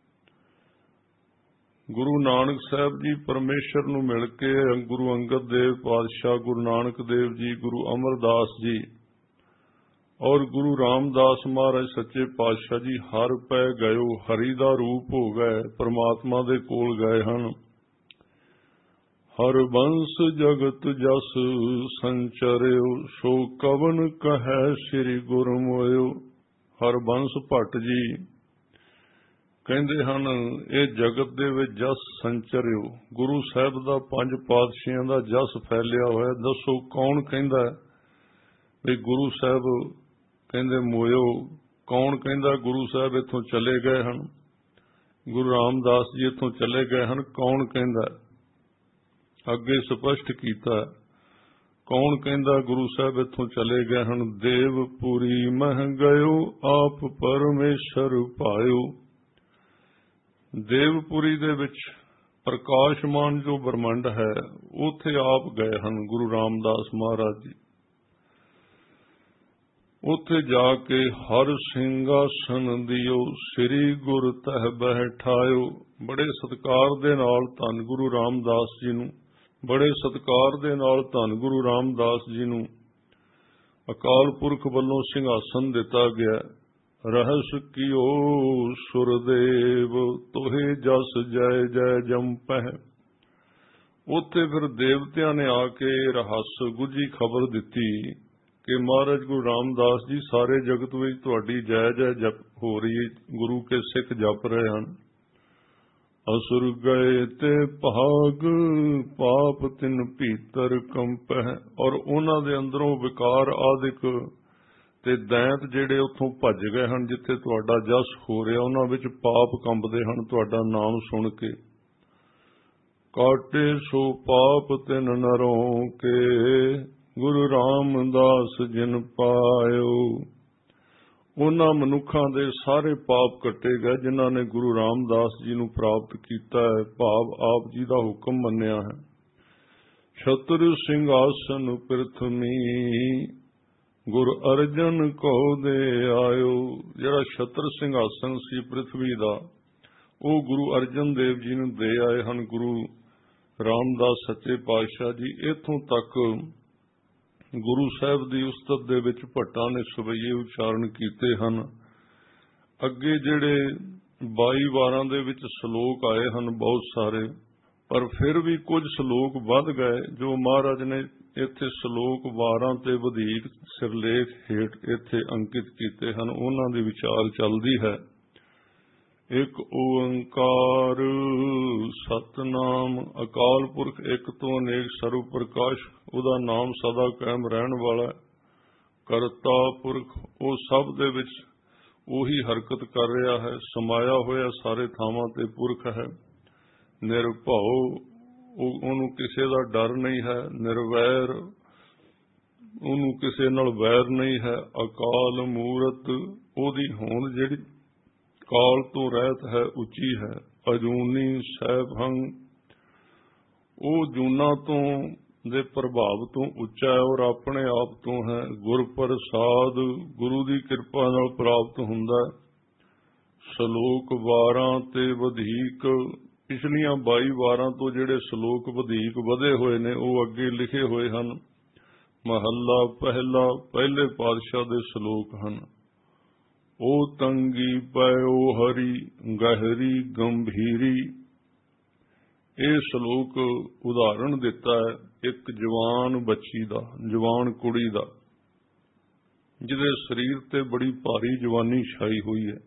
ਗੁਰੂ ਨਾਨਕ ਸਾਹਿਬ ਜੀ ਪਰਮੇਸ਼ਰ ਨੂੰ ਮਿਲ ਕੇ ਗੁਰੂ ਅੰਗਦ ਦੇਵ ਪਾਤਸ਼ਾਹ, ਗੁਰੂ ਨਾਨਕ ਦੇਵ ਜੀ, ਗੁਰੂ ਅਮਰਦਾਸ ਜੀ ਔਰ ਗੁਰੂ ਰਾਮਦਾਸ ਮਹਾਰਾਜ ਸੱਚੇ ਪਾਤਸ਼ਾਹ ਜੀ ਹਰ ਪੈ ਗਇਓ, ਹਰੀ ਦਾ ਰੂਪ ਹੋ ਗਏ, ਪਰਮਾਤਮਾ ਦੇ ਕੋਲ ਗਏ ਹਨ। ਹਰ ਬੰਸ ਜਗਤ ਜਸ ਸੰਚਰਿਓ ਸੋ ਕਵਨ ਕਹੈ ਸ੍ਰੀ ਗੁਰ ਮੋਇਓ। ਹਰ ਬੰਸ ਭੱਟ ਜੀ ਕਹਿੰਦੇ ਹਨ ਇਹ ਜਗਤ ਦੇ ਵਿੱਚ ਜਸ ਸੰਚਰਿਓ, ਗੁਰੂ ਸਾਹਿਬ ਦਾ 5 ਪਾਤਸ਼ਾਹਾਂ ਦਾ ਜਸ ਫੈਲਿਆ ਹੋਇਆ। ਦੱਸੋ ਕੌਣ ਕਹਿੰਦਾ ਵੀ ਗੁਰੂ ਸਾਹਿਬ ਕਹਿੰਦੇ ਮੋਇਓ? ਕੌਣ ਕਹਿੰਦਾ ਗੁਰੂ ਸਾਹਿਬ ਇੱਥੋਂ ਚਲੇ ਗਏ ਹਨ? ਗੁਰੂ ਰਾਮਦਾਸ ਜੀ ਇੱਥੋਂ ਚਲੇ ਗਏ ਹਨ, ਕੌਣ ਕਹਿੰਦਾ? ਅੱਗੇ ਸਪਸ਼ਟ ਕੀਤਾ ਕੌਣ ਕਹਿੰਦਾ ਗੁਰੂ ਸਾਹਿਬ ਇੱਥੋਂ ਚਲੇ ਗਏ ਹਨ। ਦੇਵਪੁਰੀ ਮਹਿ ਗਇਓ ਆਪ ਪਰਮੇਸ਼ਰ ਪਾਇਓ। ਦੇਵਪੁਰੀ ਦੇ ਵਿੱਚ ਪ੍ਰਕਾਸ਼ਮਾਨ ਜੋ ਬ੍ਰਹਮੰਡ ਹੈ ਉੱਥੇ ਆਪ ਗਏ ਹਨ ਗੁਰੂ ਰਾਮਦਾਸ ਮਹਾਰਾਜ ਜੀ। ਉੱਥੇ ਜਾ ਕੇ ਹਰ ਸਿੰਘਾਸਨ ਦਿਓ ਸ੍ਰੀ ਗੁਰ ਤਹਿ ਬੈਠਾਇਓ। ਬੜੇ ਸਤਿਕਾਰ ਦੇ ਨਾਲ ਧੰਨ ਗੁਰੂ ਰਾਮਦਾਸ ਜੀ ਨੂੰ, ਬੜੇ ਸਤਿਕਾਰ ਦੇ ਨਾਲ ਧੰਨ ਗੁਰੂ ਰਾਮਦਾਸ ਜੀ ਨੂੰ ਅਕਾਲ ਪੁਰਖ ਵੱਲੋਂ ਸਿੰਘਾਸਨ ਦਿੱਤਾ ਗਿਆ। ਰਹਿਸ ਕੀਓ ਸੁਰਦੇਵ ਤੋਹੇ ਜਸ ਜੈ ਜੈ ਜੰਪਹਿ। ਉੱਥੇ ਫਿਰ ਦੇਵਤਿਆਂ ਨੇ ਆ ਕੇ ਰਹੱਸ ਗੁੱਝੀ ਖਬਰ ਦਿੱਤੀ ਕਿ ਮਹਾਰਾਜ ਗੁਰੂ ਰਾਮਦਾਸ ਜੀ ਸਾਰੇ ਜਗਤ ਵਿੱਚ ਤੁਹਾਡੀ ਜੈ ਜੈ ਜਪ ਹੋ ਰਹੀ, ਗੁਰੂ ਕੇ ਸਿੱਖ ਜਪ ਰਹੇ ਹਨ। ਅਸੁਰ ਗਏ ਤੇ ਭਾਗ ਪਾਪ ਤਿਨ ਭੀਤਰ ਕੰਪਹਿ। ਔਰ ਉਹਨਾਂ ਦੇ ਅੰਦਰੋਂ ਵਿਕਾਰ ਆਦਿਕ ਤੇ ਦੈਂਤ ਜਿਹੜੇ ਉੱਥੋਂ ਭੱਜ ਗਏ ਹਨ ਜਿੱਥੇ ਤੁਹਾਡਾ ਜਸ ਹੋ ਰਿਹਾ, ਉਹਨਾਂ ਵਿੱਚ ਪਾਪ ਕੰਬਦੇ ਹਨ ਤੁਹਾਡਾ ਨਾਮ ਸੁਣ ਕੇ। ਕਾਟੇ ਸੋ ਪਾਪ ਤਿਨ ਨਰੋਂ ਕੇ ਗੁਰੂ ਰਾਮਦਾਸ ਜਿਨ ਪਾਇਓ। ਉਹਨਾਂ ਮਨੁੱਖਾਂ ਦੇ ਸਾਰੇ ਪਾਪ ਕੱਟੇ ਗਏ ਜਿਨ੍ਹਾਂ ਨੇ ਗੁਰੂ ਰਾਮਦਾਸ ਜੀ ਨੂੰ ਪ੍ਰਾਪਤ ਕੀਤਾ ਹੈ, ਭਾਵ ਆਪ ਜੀ ਦਾ ਹੁਕਮ ਮੰਨਿਆ ਹੈ। ਛਤਰ ਸਿੰਘਾਸਨ ਪ੍ਰਿਥਮੀ ਗੁਰ ਅਰਜਨ ਕੋ ਦੇ ਆਇਓ। ਜਿਹੜਾ ਛਤਰ ਸਿੰਘਾਸਨ ਸੀ ਪ੍ਰਿਥਵੀ ਦਾ, ਉਹ ਗੁਰੂ ਅਰਜਨ ਦੇਵ ਜੀ ਨੂੰ ਦੇ ਆਏ ਹਨ ਗੁਰੂ ਰਾਮਦਾਸ ਸੱਚੇ ਪਾਤਸ਼ਾਹ ਜੀ। ਇੱਥੋਂ ਤੱਕ गुरु साहब की उस्तत दे विच भट्टां ने सवैये उचारण कीते हन। अगे जिहड़े 22 वारां दे विच सलोक आए हन बहुत सारे, पर फिर भी कुछ सलोक वध गए जो महाराज ने इत्थे सलोक वारां ते वधीक सिरलेख हेठ इत्थे अंकित कीते हन। उन्हां दी विचार चलदी है। एक ओंकार सतनाम अकाल पुरख एक तो अनेक सर्व प्रकाश, उदा नाम सदा कायम रहन वाला करता पुरख, वो सब दे विच ਉਹੀ हरकत कर रहा है, समाया होया सारे थावां ते पुरख है। निर्भौ, ਉਹਨੂੰ ਕਿਸੇ ਦਾ डर नहीं है। निर्वैर, ਉਹਨੂੰ ਕਿਸੇ ਨਾਲ वैर नहीं है। अकाल मूरत, ਉਹਦੀ होंद ਜਿਹੜੀ काल तो रहत है उची है। अजूनी सैभंग, वो जूना तो दे प्रभाव तो उच्चा है और अपने आप तो है। गुर प्रसाद, गुरु की कृपा नाल प्राप्त हुंदा। सलोक वारां ते वधीक, पिछलियां 22 वारां तो जिहड़े सलोक वधीक वधे होए ने वो अगे लिखे होए हन। महला पहला, पहले पातशाह दे सलोक हन। ओ तंगी पयो हरी गहरी गंभीरी, ये सलोक उदाहरण दिता है एक जवान बच्ची दा, जवान कुड़ी दा, जिहदे शरीर ते बड़ी भारी जवानी छाई हुई है।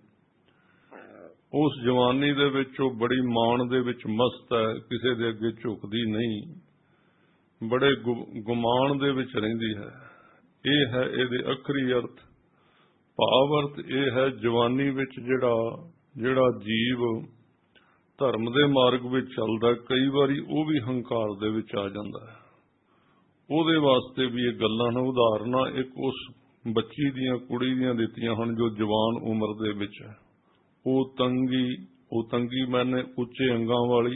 उस जवानी दे विच वो बड़ी मान दे विच मस्त है, किसी दे अगे झुकदी नहीं, बड़े गुमान दे विच रहिंदी है। ये है इहदे अखरी अर्थ। भाव अर्थ यह है जवानी विच जिहड़ा जीव धर्म दे मार्ग विच चलदा, कई बारी वो भी हंकार दे विच आ जांदा है। ਉਹਦੇ वास्ते भी ये गल्लां ने उदाहरणां एक उस बच्ची दियां कुड़ी दियां दित्तियां हन जो जवान उम्र दे विच है। ਉਹ तंगी मैंने उच्चे अंगां वाली,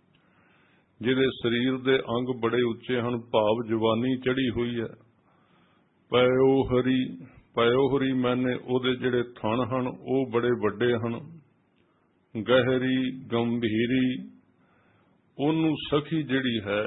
जिहदे शरीर दे अंग बड़े उच्चे हन, भाव जवानी चढ़ी हुई है। पयो हरी, पयो हरी मैंने ਉਹਦੇ ਜਿਹੜੇ ਥਣ ਹਨ ਉਹ बड़े ਵੱਡੇ ਹਨ। गहरी गंभीरी, ਉਹਨੂੰ सखी ਜਿਹੜੀ है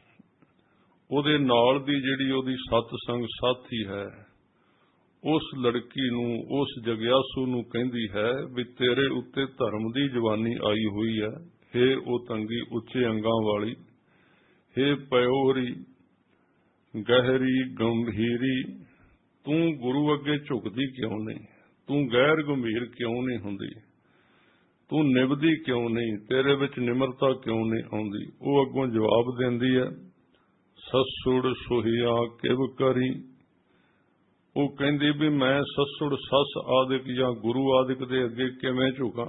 ਉਹਦੇ ਨਾਲ ਦੀ ਜਿਹੜੀ ਉਹਦੀ सतसंग साथी है, उस लड़की नूं, उस जग्यासू नूं कहंदी है भी तेरे उत्ते धर्म दी जवानी आई हुई है। हे ओ तंगी उच्चे अंगां वाली, हे पयोहरी गहरी गंभीरी, तू गुरु अगे झुकदी क्यों नहीं? तू गैर गंभीर क्यों नहीं हुंदी? तू निभदी क्यों नहीं? तेरे विच निमरता क्यों नहीं आउंदी? वो अगों जवाब देंदी है, ससुड़ सुहिया किव करी। वो कहंदी भी मैं ससुड़ सस आदिक या गुरु आदिक दे अगे किवें झुकां?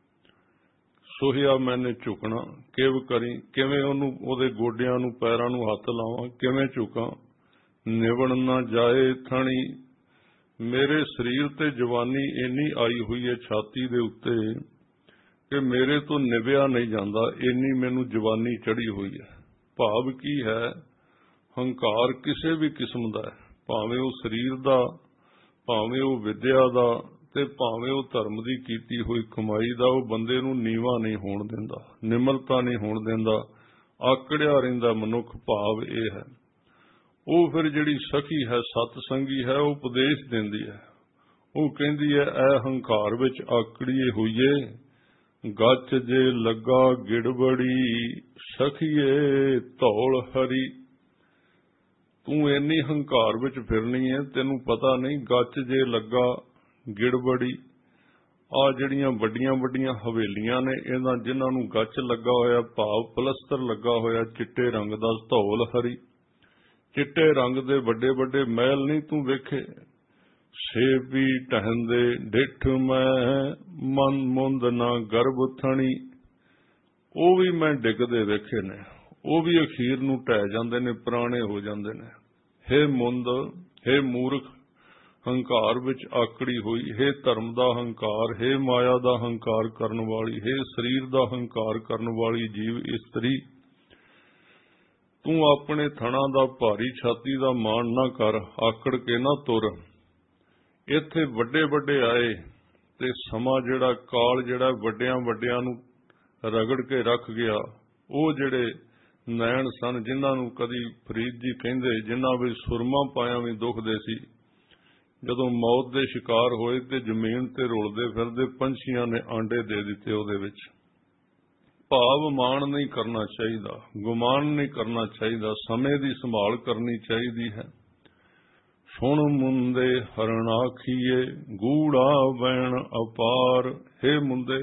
सुहिया मैंने झुकना, किव करी किवें ओनू ओदे गोडियां नूं पैरां नूं हत्थ लावां, किवें झुकां? निवण ना जाए थणी, मेरे शरीर ते जवानी इन्नी आई हुई है छाती दे उत्ते कि मेरे तो निव्या नहीं जाता, इन्नी मैनू जवानी चढ़ी हुई है। भाव की है? हंकार किसी भी किस्म का है, भावें वो शरीर का, भावें वो विद्या का, ते भावें वो धर्म की कीती हुई कमाई का, वो बंदे नूं नीवा नहीं होण दिंदा, निमरता नहीं होण दिंदा, आकड़िया रहिंदा मनुख। भाव ये है। वो फिर जिहड़ी सखी है, सतसंगी है, वो उपदेश देंदी है। वो कहंदी है, ऐ हंकार विच आकड़िए होइए, गच जे लगा गिड़बड़ी, सखीए धौल हरी। तू इन्नी हंकार विच फिरनी है, तेनू पता नहीं गच जे लगा गिड़बड़ी, आ जिहड़ियां वड्डियां वड्डियां हवेलियां ने, इन्हां जिन्हां नूं गच लगा होया, भाव पलस्तर लगा होया चिट्टे रंग दा, धौल हरी, चिट्टे रंग दे बड़े बड़े महल नहीं तू वेखे। सेवी टहंदे डिठ मैं मन मुंद ना गर्भ थणी, वो भी मैं डिगदे वेखे ने, वो भी अखीर नूं ढह जांदे ने, पुराने हो जांदे ने। हे मुंद, हे मूर्ख, हंकार विच आकड़ी हुई, हे धर्म दा हंकार, हे माया दा हंकार करन वाली, हे शरीर दा हंकार करन वाली जीव इस्तरी, तू अपने थणा दा भारी छाती दा मान ना कर, आकड़ के ना तुर। इत्थे वड्डे वड्डे आए ते समा जिहड़ा काल जिहड़ा वड्डियां वड्डियां नूं रगड़ के रख गया, वो जिहड़े ਨੈਣ ਸਨ ਜਿਨ੍ਹਾਂ ਨੂੰ ਕਦੀ ਫਰੀਦ ਜੀ ਕਹਿੰਦੇ, ਜਿਨ੍ਹਾਂ ਵਿੱਚ ਸੁਰਮਾ ਪਾਇਆ ਵੀ ਦੁਖਦੇ ਸੀ। ਜਦੋਂ ਮੌਤ ਦੇ ਸ਼ਿਕਾਰ ਹੋਏ ਤੇ ਜ਼ਮੀਨ ਤੇ ਰੁਲਦੇ ਫਿਰਦੇ ਪੰਛੀਆਂ ਨੇ ਆਂਡੇ ਦੇ ਦਿੱਤੇ ਉਹਦੇ ਵਿੱਚ। ਭਾਵ ਮਾਣ ਨਹੀਂ ਕਰਨਾ ਚਾਹੀਦਾ, ਗੁਮਾਨ ਨਹੀਂ ਕਰਨਾ ਚਾਹੀਦਾ, ਸਮੇਂ ਦੀ ਸੰਭਾਲ ਕਰਨੀ ਚਾਹੀਦੀ ਹੈ। ਸੁਣ ਮੁੰਦੇ ਹਰਨ ਆਖੀਏ ਗੂੜਾ ਬੈਣ ਅਪਾਰ। ਹੇ ਮੁੰਡੇ,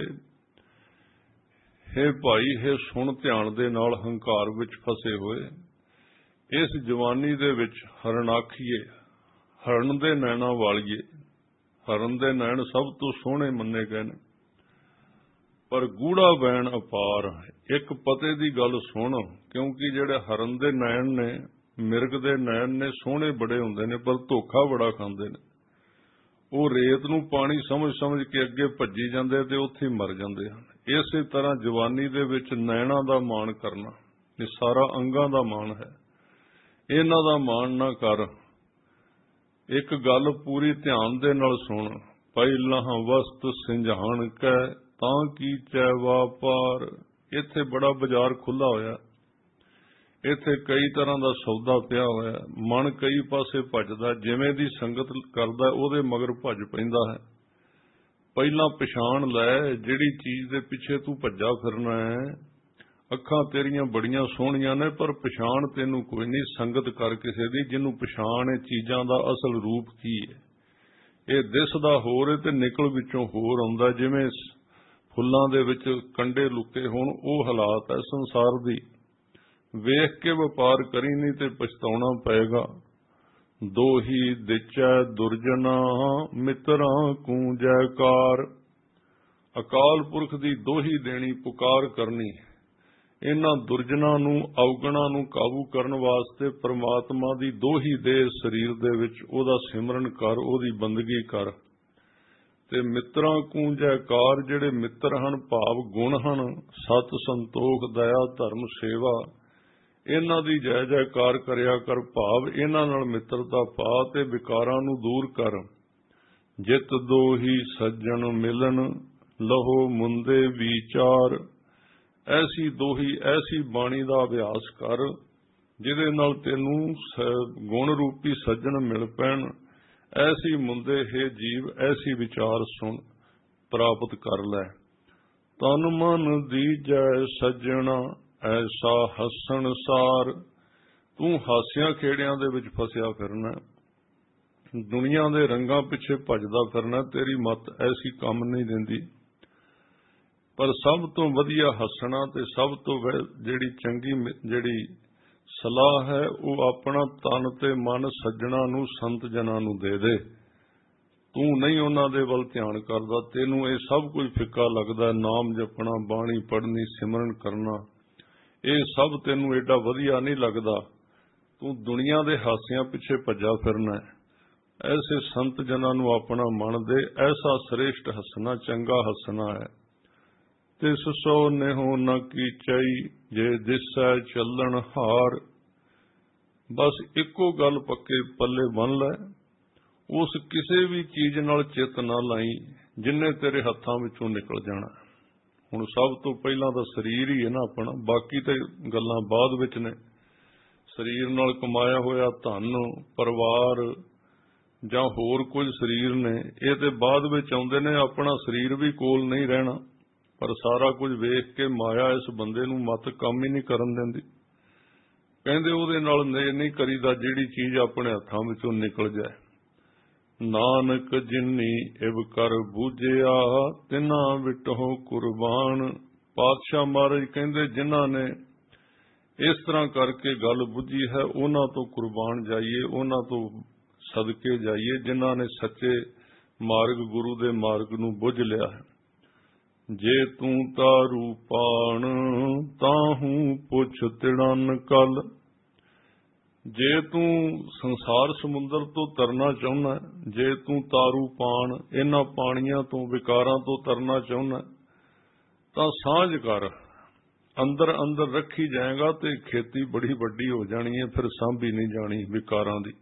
ਹੇ ਭਾਈ, ਹੇ ਸੁਣ ਧਿਆਨ ਦੇ ਨਾਲ ਹੰਕਾਰ ਵਿੱਚ ਫਸੇ ਹੋਏ। ਇਸ ਜਵਾਨੀ ਦੇ ਵਿੱਚ ਹਰਨ ਆਖੀਏ, ਹਰਨ ਦੇ ਨੈਣਾ ਵਾਲੀਏ। ਹਰਨ ਦੇ ਨੈਣ ਸਭ ਤੋਂ ਸੋਹਣੇ ਮੰਨੇ ਗਏ ਨੇ, ਪਰ ਗੂੜਾ ਬੈਣ ਅਪਾਰ। ਇੱਕ ਪਤੇ ਦੀ ਗੱਲ ਸੁਣ, ਕਿਉਂਕਿ ਜਿਹੜੇ ਹਰਨ ਦੇ ਨੈਣ ਨੇ, ਮਿਰਗ ਦੇ ਨੈਣ ਨੇ, ਸੋਹਣੇ ਬੜੇ ਹੁੰਦੇ ਨੇ ਪਰ ਧੋਖਾ ਬੜਾ ਖਾਂਦੇ ਨੇ। ਉਹ ਰੇਤ ਨੂੰ ਪਾਣੀ ਸਮਝ ਸਮਝ ਕੇ ਅੱਗੇ ਭੱਜੀ ਜਾਂਦੇ ਤੇ ਉੱਥੇ ਹੀ ਮਰ ਜਾਂਦੇ ਹਨ। ਇਸੇ ਤਰ੍ਹਾਂ ਜਵਾਨੀ ਦੇ ਵਿੱਚ ਨੈਣਾ ਦਾ ਮਾਣ ਕਰਨਾ ਇਹ ਸਾਰਾ ਅੰਗਾਂ ਦਾ ਮਾਣ ਹੈ। ਇਹਨਾਂ ਦਾ ਮਾਣ ਨਾ ਕਰ। ਇੱਕ ਗੱਲ ਪੂਰੀ ਧਿਆਨ ਦੇ ਨਾਲ ਸੁਣ। ਪਹਿਲਾਂ ਵਸਤ ਸਿੰਝਾਣ ਕੈ ਤਾਂ ਕੀਚੈ ਵਾਪਾਰ। ਇੱਥੇ ਬੜਾ ਬਾਜ਼ਾਰ ਖੁੱਲਾ ਹੋਇਆ, ਇੱਥੇ ਕਈ ਤਰ੍ਹਾਂ ਦਾ ਸੌਦਾ ਪਿਆ ਹੋਇਆ। ਮਨ ਕਈ ਪਾਸੇ ਭੱਜਦਾ, ਜਿਵੇਂ ਦੀ ਸੰਗਤ ਕਰਦਾ ਉਹਦੇ ਮਗਰ ਭੱਜ ਪੈਂਦਾ ਹੈ। ਪਹਿਲਾਂ ਪਛਾਣ ਲੈ ਜਿਹੜੀ ਚੀਜ਼ ਦੇ ਪਿੱਛੇ ਤੂੰ ਭੱਜਾ ਫਿਰਨਾ ਹੈ। ਅੱਖਾਂ ਤੇਰੀਆਂ ਬੜੀਆਂ ਸੋਹਣੀਆਂ ਨੇ ਪਰ ਪਛਾਣ ਤੈਨੂੰ ਕੋਈ ਨਹੀਂ। ਸੰਗਤ ਕਰ ਕਿਸੇ ਦੀ ਜਿਹਨੂੰ ਪਛਾਣ ਇਹ ਚੀਜ਼ਾਂ ਦਾ ਅਸਲ ਰੂਪ ਕੀ ਹੈ। ਇਹ ਦਿਸਦਾ ਹੋਰ ਹੈ ਤੇ ਨਿਕਲ ਵਿੱਚੋਂ ਹੋਰ ਆਉਂਦਾ। ਜਿਵੇਂ ਫੁੱਲਾਂ ਦੇ ਵਿੱਚ ਕੰਡੇ ਲੁਕੇ ਹੋਣ, ਉਹ ਹਾਲਾਤ ਹੈ ਸੰਸਾਰ ਦੀ। ਵੇਖ ਕੇ ਵਪਾਰ ਕਰੀ ਨਹੀਂ ਤੇ ਪਛਤਾਉਣਾ ਪਏਗਾ। ਦੋਹੀ ਦਿਚੈ ਦੁਰਜਨਾ ਮਿੱਤਰਾਂ ਕੂ ਜੈਕਾਰ। ਅਕਾਲ ਪੁਰਖ ਦੀ ਦੋਹੀ ਦੇਣੀ, ਪੁਕਾਰ ਕਰਨੀ। ਇਹਨਾਂ ਦੁਰਜਨਾਂ ਨੂੰ, ਔਗਣਾਂ ਨੂੰ ਕਾਬੂ ਕਰਨ ਵਾਸਤੇ ਪ੍ਰਮਾਤਮਾ ਦੀ ਦੋਹੀ ਦੇ ਸਰੀਰ ਦੇ ਵਿੱਚ ਉਹਦਾ ਸਿਮਰਨ ਕਰ, ਉਹਦੀ ਬੰਦਗੀ ਕਰ। ਤੇ ਮਿੱਤਰਾਂ ਕੂ ਜੈਕਾਰ, ਜਿਹੜੇ ਮਿੱਤਰ ਹਨ ਭਾਵ ਗੁਣ ਹਨ, ਸਤ ਸੰਤੋਖ ਦਇਆ ਧਰਮ ਸੇਵਾ, ਇਹਨਾਂ ਦੀ ਜੈ ਜੈਕਾਰ ਕਰਿਆ ਕਰ। ਭਾਵ ਇਹਨਾਂ ਨਾਲ ਮਿੱਤਰਤਾ ਪਾ ਤੇ ਵਿਕਾਰਾਂ ਨੂੰ ਦੂਰ ਕਰ। ਜਿਤ ਦੋਹੀ ਸੱਜਣ ਮਿਲਨ ਲਹੋ ਮੁੰਦੇ ਵਿਚਾਰ। ਐਸੀ ਦੋਹੀ, ਐਸੀ ਬਾਣੀ ਦਾ ਅਭਿਆਸ ਕਰ ਜਿਹਦੇ ਨਾਲ ਤੈਨੂੰ ਗੁਣ ਰੂਪੀ ਸੱਜਣ ਮਿਲ ਪੈਣ। ਐਸੀ ਮੁੰਦੇ ਹੈ ਜੀਵ, ਐਸੀ ਵਿਚਾਰ ਸੁਣ ਪ੍ਰਾਪਤ ਕਰ ਲੈ। ਤਨ ਮਨ ਦੀਜੈ ਸੱਜਣਾ ਐਸਾ ਹੱਸਣ ਸਾਰ। ਤੂੰ ਹਾਸਿਆਂ ਖੇੜਿਆਂ ਦੇ ਵਿੱਚ ਫਸਿਆ ਫਿਰਨਾ, ਦੁਨੀਆ ਦੇ ਰੰਗਾਂ ਪਿੱਛੇ ਭੱਜਦਾ ਫਿਰਨਾ। ਤੇਰੀ ਮੱਤ ਐਸੀ ਕੰਮ ਨਹੀਂ ਦਿੰਦੀ। ਪਰ ਸਭ ਤੋਂ ਵਧੀਆ ਹੱਸਣਾ ਤੇ ਸਭ ਤੋਂ ਜਿਹੜੀ ਚੰਗੀ ਜਿਹੜੀ ਸਲਾਹ ਹੈ, ਉਹ ਆਪਣਾ ਤਨ ਤੇ ਮਨ ਸੱਜਣਾ ਨੂੰ, ਸੰਤ ਜਨਾਂ ਨੂੰ ਦੇ ਦੇ। ਤੂੰ ਨਹੀਂ ਉਹਨਾਂ ਦੇ ਵੱਲ ਧਿਆਨ ਕਰਦਾ, ਤੈਨੂੰ ਇਹ ਸਭ ਕੁਝ ਫਿੱਕਾ ਲੱਗਦਾ। ਨਾਮ ਜਪਣਾ, ਬਾਣੀ ਪੜ੍ਹਨੀ, ਸਿਮਰਨ ਕਰਨਾ, ਇਹ ਸਭ ਤੈਨੂੰ ਏਡਾ ਵਧੀਆ ਨਹੀਂ ਲੱਗਦਾ। ਤੂੰ ਦੁਨੀਆ ਦੇ ਹਾਸਿਆਂ ਪਿੱਛੇ ਭੱਜਾ ਫਿਰਨਾ ਹੈ। ਐਸੇ ਸੰਤ ਜਨਾਂ ਨੂੰ ਆਪਣਾ ਮਨ ਦੇ। ਐਸਾ ਸ੍ਰੇਸ਼ਟ ਹੱਸਣਾ, ਚੰਗਾ ਹੱਸਣਾ ਹੈ। ਤਿਸ ਸੋ ਨਿਹੋ ਨ ਕੀਚਈ ਜੇ ਦਿਸੈ ਚੱਲਣ ਹਾਰ। ਬਸ ਇੱਕੋ ਗੱਲ ਪੱਕੇ ਪੱਲੇ ਬੰਨ ਲੈ, ਉਸ ਕਿਸੇ ਵੀ ਚੀਜ਼ ਨਾਲ ਚਿੱਤ ਨਾ ਲਾਈ ਜਿੰਨੇ ਤੇਰੇ ਹੱਥਾਂ ਵਿੱਚੋਂ ਨਿਕਲ ਜਾਣਾ। ਹੁਣ ਸਭ ਤੋਂ ਪਹਿਲਾਂ ਤਾਂ ਸਰੀਰ ਹੀ ਹੈ ਨਾ ਆਪਣਾ, ਬਾਕੀ ਤੇ ਗੱਲਾਂ ਬਾਅਦ ਵਿੱਚ ਨੇ। ਸਰੀਰ ਨਾਲ ਕਮਾਇਆ ਹੋਇਆ ਧਨ, ਪਰਿਵਾਰ ਜਾਂ ਹੋਰ ਕੁਝ ਸਰੀਰ ਨੇ, ਇਹ ਤੇ ਬਾਅਦ ਵਿੱਚ ਆਉਂਦੇ ਨੇ। ਆਪਣਾ ਸਰੀਰ ਵੀ ਕੋਲ ਨਹੀਂ ਰਹਿਣਾ, ਪਰ ਸਾਰਾ ਕੁਝ ਵੇਖ ਕੇ ਮਾਇਆ ਇਸ ਬੰਦੇ ਨੂੰ ਮੱਤ ਕੰਮ ਹੀ ਨਹੀਂ ਕਰਨ ਦਿੰਦੀ। ਕਹਿੰਦੇ ਉਹਦੇ ਨਾਲ ਨਹੀਂ ਕਰੀਦਾ ਜਿਹੜੀ ਚੀਜ਼ ਆਪਣੇ ਹੱਥਾਂ ਵਿੱਚੋਂ ਨਿਕਲ ਜਾਏ। ਨਾਨਕ ਜਿਨੀ ਇਵ ਕਰ ਬੂਝਿਆ ਤਿਨਾ ਵਿਟਹੁ ਕੁਰਬਾਨ। ਪਾਤਸ਼ਾਹ ਮਹਾਰਾਜ ਕਹਿੰਦੇ ਜਿਨ੍ਹਾਂ ਨੇ ਇਸ ਤਰ੍ਹਾਂ ਕਰਕੇ ਗੱਲ ਬੁੱਝੀ ਹੈ, ਉਹਨਾਂ ਤੋਂ ਕੁਰਬਾਨ ਜਾਈਏ, ਉਹਨਾਂ ਤੋਂ ਸਦਕੇ ਜਾਈਏ ਜਿਨ੍ਹਾਂ ਨੇ ਸੱਚੇ ਮਾਰਗ, ਗੁਰੂ ਦੇ ਮਾਰਗ ਨੂੰ ਬੁੱਝ ਲਿਆ ਹੈ। ਜੇ ਤੂੰ ਤਾਰੂ ਪਾਣ ਤਾਹੂ ਪੁੱਛ ਤਿੜਨ ਕਲ। ਜੇ ਤੂੰ ਸੰਸਾਰ ਸਮੁੰਦਰ ਤੋਂ ਤਰਨਾ ਚਾਹੁੰਦਾ, ਜੇ ਤੂੰ ਤਾਰੂ ਪਾਣ, ਇਹਨਾਂ ਪਾਣੀਆਂ ਤੋਂ, ਵਿਕਾਰਾਂ ਤੋਂ ਤਰਨਾ ਚਾਹੁੰਦਾ, ਤਾਂ ਸਾਂਝ ਕਰ। ਅੰਦਰ ਅੰਦਰ ਰੱਖੀ ਜਾਏਗਾ ਤੇ ਖੇਤੀ ਬੜੀ ਵੱਡੀ ਹੋ ਜਾਣੀ ਹੈ, ਫਿਰ ਸਾਂਭੀ ਨਹੀਂ ਜਾਣੀ ਵਿਕਾਰਾਂ ਦੀ।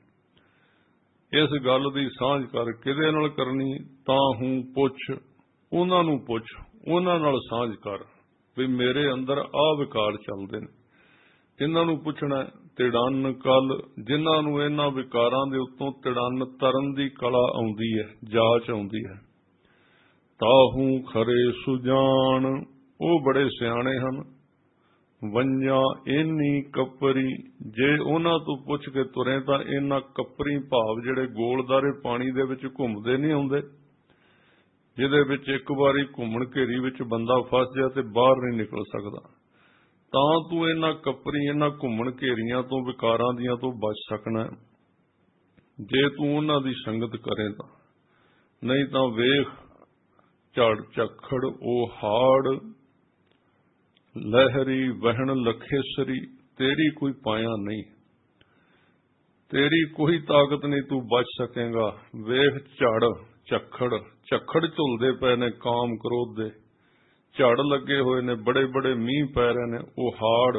ਇਸ ਗੱਲ ਦੀ ਸਾਂਝ ਕਰ। ਕਿਹਦੇ ਨਾਲ ਕਰਨੀ? ਤਾਹੂ ਪੁੱਛ, ਉਹਨਾਂ ਨੂੰ ਪੁੱਛ, ਉਹਨਾਂ ਨਾਲ ਸਾਂਝ ਕਰ ਵੀ ਮੇਰੇ ਅੰਦਰ ਆਹ ਵਿਕਾਰ ਚੱਲਦੇ ਨੇ। ਜਿਨ੍ਹਾਂ ਨੂੰ ਪੁੱਛਣਾ ਤਿੜਨ ਕਲ, ਜਿਨ੍ਹਾਂ ਨੂੰ ਇਹਨਾਂ ਵਿਕਾਰਾਂ ਦੇ ਉੱਤੋਂ ਤਿੜਨ ਤਰਨ ਦੀ ਕਲਾ ਆਉਂਦੀ ਹੈ, ਜਾਚ ਆਉਂਦੀ ਹੈ। ਤਾਹੂ ਖਰੇ ਸੁਜਾਨ, ਉਹ ਬੜੇ ਸਿਆਣੇ ਹਨ। ਵੰਜਾ ਇੰਨੀ ਕੱਪਰੀ, ਜੇ ਉਹਨਾਂ ਤੋਂ ਪੁੱਛ ਕੇ ਤੁਰੇ ਤਾਂ ਇਹਨਾਂ ਕੱਪਰੀ ਭਾਵ ਜਿਹੜੇ ਗੋਲਦਾਰੇ ਪਾਣੀ ਦੇ ਵਿੱਚ ਘੁੰਮਦੇ ਨਹੀਂ ਆਉਂਦੇ, ਜਿਹਦੇ ਵਿੱਚ ਇੱਕ ਵਾਰੀ ਘੁੰਮਣ ਘੇਰੀ ਵਿੱਚ ਬੰਦਾ ਫਸ ਜਾ ਤੇ ਬਾਹਰ ਨਹੀਂ ਨਿਕਲ ਸਕਦਾ, ਤਾਂ ਤੂੰ ਇਹਨਾਂ ਕੱਪਰੀ ਇਹਨਾਂ ਘੁੰਮਣ ਘੇਰੀਆਂ ਤੋਂ ਵਿਕਾਰਾਂ ਦੀਆਂ ਤੋਂ ਬਚ ਸਕਣਾ ਜੇ ਤੂੰ ਉਹਨਾਂ ਦੀ ਸੰਗਤ ਕਰੇ ਤਾਂ। ਨਹੀਂ ਤਾਂ ਵੇਖ ਝੜ ਝੱਖੜ ਉਹ ਹਾੜ, ਲਹਿਰੀ ਵਹਿਣ ਲਖੇਸਰੀ, ਤੇਰੀ ਕੋਈ ਪਾਇਆ ਨਹੀਂ, ਤੇਰੀ ਕੋਈ ਤਾਕਤ ਨਹੀਂ, ਤੂੰ ਬਚ ਸਕੇਗਾ। ਵੇਖ ਝੜ ਝੱਖੜ, ਝੱਖੜ ਝੁਲਦੇ ਪਏ ਨੇ ਕਾਮ ਕ੍ਰੋਧ ਦੇ, ਝੜ ਲੱਗੇ ਹੋਏ ਨੇ, ਬੜੇ ਬੜੇ ਮੀਂਹ ਪੈ ਰਹੇ ਨੇ, ਉਹ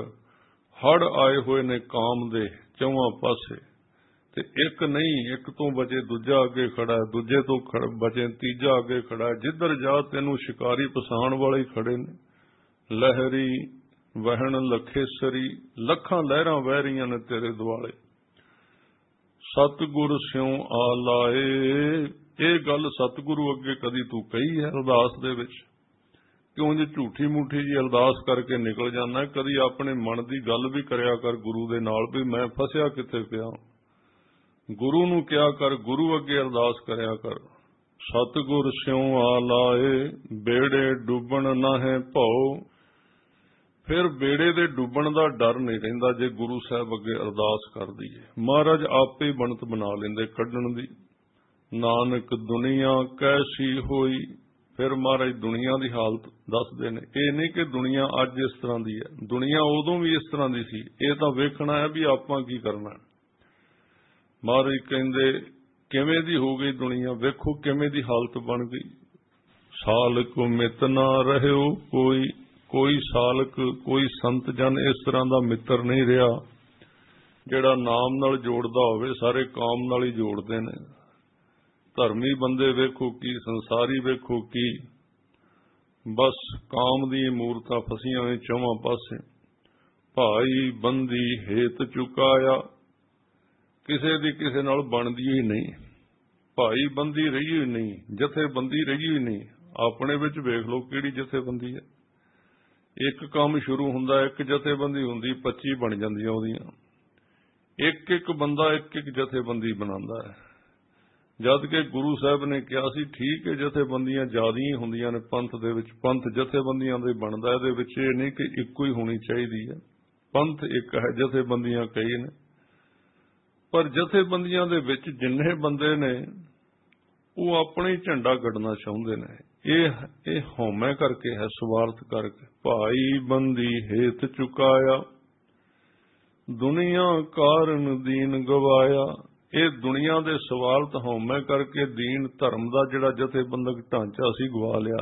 ਹੜ ਆਏ ਹੋਏ ਨੇ ਕਾਮ ਦੇ ਚੌਵਾਂ ਪਾਸੇ, ਤੇ ਇੱਕ ਨਹੀਂ, ਇੱਕ ਤੋਂ ਬਚੇ ਦੂਜਾ ਅੱਗੇ ਖੜਾ, ਦੂਜੇ ਤੋਂ ਬਚੇ ਤੀਜਾ ਅੱਗੇ ਖੜਾ, ਜਿੱਧਰ ਜਾ ਤੈਨੂੰ ਸ਼ਿਕਾਰੀ ਪਛਾਣ ਵਾਲੇ ਖੜੇ ਨੇ। ਲਹਿਰੀ ਵਹਿਣ ਲਖੇਸਰੀ, ਲੱਖਾਂ ਲਹਿਰਾਂ ਵਹਿ ਰਹੀਆਂ ਨੇ ਤੇਰੇ ਦੁਆਲੇ। ਸਤਿਗੁਰ ਸਿਉ ਆ ਲਾਏ, ਇਹ ਗੱਲ ਸਤਿਗੁਰੂ ਅੱਗੇ ਕਦੀ ਤੂੰ ਕਹੀ ਹੈ ਅਰਦਾਸ ਦੇ ਵਿੱਚ? ਕਿਉਂ ਜੇ ਝੂਠੀ ਮੂਠੀ ਜੀ ਅਰਦਾਸ ਕਰਕੇ ਨਿਕਲ ਜਾਂਦਾ? ਕਦੀ ਆਪਣੇ ਮਨ ਦੀ ਗੱਲ ਵੀ ਕਰਿਆ ਕਰ ਗੁਰੂ ਦੇ ਨਾਲ, ਵੀ ਮੈਂ ਫਸਿਆ ਕਿੱਥੇ ਪਿਆ। ਗੁਰੂ ਨੂੰ ਕਿਹਾ ਕਰ, ਗੁਰੂ ਅੱਗੇ ਅਰਦਾਸ ਕਰਿਆ ਕਰ। ਸਤਿਗੁਰ ਸਿਉ ਆ ਲਾਏ, ਬੇੜੇ ਡੁੱਬਣ ਨਾ ਹੈ ਭਉ, ਫਿਰ ਬੇੜੇ ਦੇ ਡੁੱਬਣ ਦਾ ਡਰ ਨਹੀਂ ਰਹਿੰਦਾ ਜੇ ਗੁਰੂ ਸਾਹਿਬ ਅੱਗੇ ਅਰਦਾਸ ਕਰ ਦਈਏ। ਮਹਾਰਾਜ ਆਪੇ ਹੀ ਬਣਤ ਬਣਾ ਲੈਂਦੇ ਕੱਢਣ ਦੀ। ਨਾਨਕ ਦੁਨੀਆ ਕੈਸੀ ਹੋਈ, ਫਿਰ ਮਹਾਰਾਜ ਦੁਨੀਆ ਦੀ ਹਾਲਤ ਦੱਸਦੇ ਨੇ। ਇਹ ਨਹੀਂ ਕਿ ਦੁਨੀਆ ਅੱਜ ਇਸ ਤਰ੍ਹਾਂ ਦੀ ਹੈ, ਦੁਨੀਆ ਉਦੋਂ ਵੀ ਇਸ ਤਰ੍ਹਾਂ ਦੀ ਸੀ, ਇਹ ਤਾਂ ਵੇਖਣਾ ਹੈ ਵੀ ਆਪਾਂ ਕੀ ਕਰਨਾ। ਮਹਾਰਾਜ ਕਹਿੰਦੇ ਕਿਵੇਂ ਦੀ ਹੋ ਗਈ ਦੁਨੀਆ, ਵੇਖੋ ਕਿਵੇਂ ਦੀ ਹਾਲਤ ਬਣ ਗਈ। ਸਾਲਕ ਮਿੱਤ ਨਾ ਰਹਿਓ ਕੋਈ, ਕੋਈ ਸਾਲਕ ਕੋਈ ਸੰਤ ਜਨ ਇਸ ਤਰ੍ਹਾਂ ਦਾ ਮਿੱਤਰ ਨਹੀਂ ਰਿਹਾ ਜਿਹੜਾ ਨਾਮ ਨਾਲ ਜੋੜਦਾ ਹੋਵੇ। ਸਾਰੇ ਕਾਮ ਨਾਲ ਹੀ ਜੋੜਦੇ ਨੇ। ਧਰਮੀ ਬੰਦੇ ਵੇਖੋ ਕੀ, ਸੰਸਾਰੀ ਵੇਖੋ ਕੀ, ਬਸ ਕਾਮ ਦੀ ਮੂਰਤਾਂ ਫਸੀਆਂ ਨੇ ਚੌਵਾਂ ਪਾਸੇ। ਭਾਈ ਬੰਦੀ ਹੇਤ ਚੁਕਾਇਆ, ਕਿਸੇ ਦੀ ਕਿਸੇ ਨਾਲ ਬਣਦੀ ਹੀ ਨਹੀਂ, ਭਾਈ ਬੰਦੀ ਰਹੀ ਹੀ ਨਹੀਂ, ਜਥੇਬੰਦੀ ਰਹੀ ਹੀ ਨਹੀਂ। ਆਪਣੇ ਵਿੱਚ ਵੇਖ ਲਓ ਕਿਹੜੀ ਜਥੇਬੰਦੀ ਹੈ। ਇੱਕ ਕੰਮ ਸ਼ੁਰੂ ਹੁੰਦਾ, ਇੱਕ ਜਥੇਬੰਦੀ ਹੁੰਦੀ, 25 ਬਣ ਜਾਂਦੀਆਂ ਉਹਦੀਆਂ। ਇੱਕ ਇੱਕ ਬੰਦਾ ਇੱਕ ਇੱਕ ਜਥੇਬੰਦੀ ਬਣਾਉਂਦਾ ਹੈ, ਜਦ ਕਿ ਗੁਰੂ ਸਾਹਿਬ ਨੇ ਕਿਹਾ ਸੀ ਠੀਕ ਹੈ ਜਥੇਬੰਦੀਆਂ ਜ਼ਿਆਦਾ ਹੀ ਹੁੰਦੀਆਂ ਨੇ ਪੰਥ ਦੇ ਵਿੱਚ, ਪੰਥ ਜਥੇਬੰਦੀਆਂ ਦੇ ਬਣਦਾ। ਇਹਦੇ ਵਿੱਚ ਇਹ ਨਹੀਂ ਕਿ ਇੱਕੋ ਹੀ ਹੋਣੀ ਚਾਹੀਦੀ ਹੈ, ਪੰਥ ਇੱਕ ਹੈ, ਜਥੇਬੰਦੀਆਂ ਕਈ ਨੇ। ਪਰ ਜਥੇਬੰਦੀਆਂ ਦੇ ਵਿੱਚ ਜਿੰਨੇ ਬੰਦੇ ਨੇ ਉਹ ਆਪਣੇ ਝੰਡਾ ਗੱਡਣਾ ਚਾਹੁੰਦੇ ਨੇ। ਇਹ ਹਉਮੈ ਕਰਕੇ ਹੈ, ਸਵਾਰਥ ਕਰਕੇ। ਭਾਈ ਬੰਦੀ ਹੇਤ ਚੁਕਾਇਆ, ਦੁਨੀਆ ਕਾਰਨ ਦੀਨ ਗਵਾਇਆ। ਇਹ ਦੁਨੀਆ ਦੇ ਸਵਾਰਥ ਹਉਮੈ ਕਰਕੇ ਦੀਨ ਧਰਮ ਦਾ ਜਿਹੜਾ ਜਥੇਬੰਦਕ ਢਾਂਚਾ ਸੀ ਗਵਾ ਲਿਆ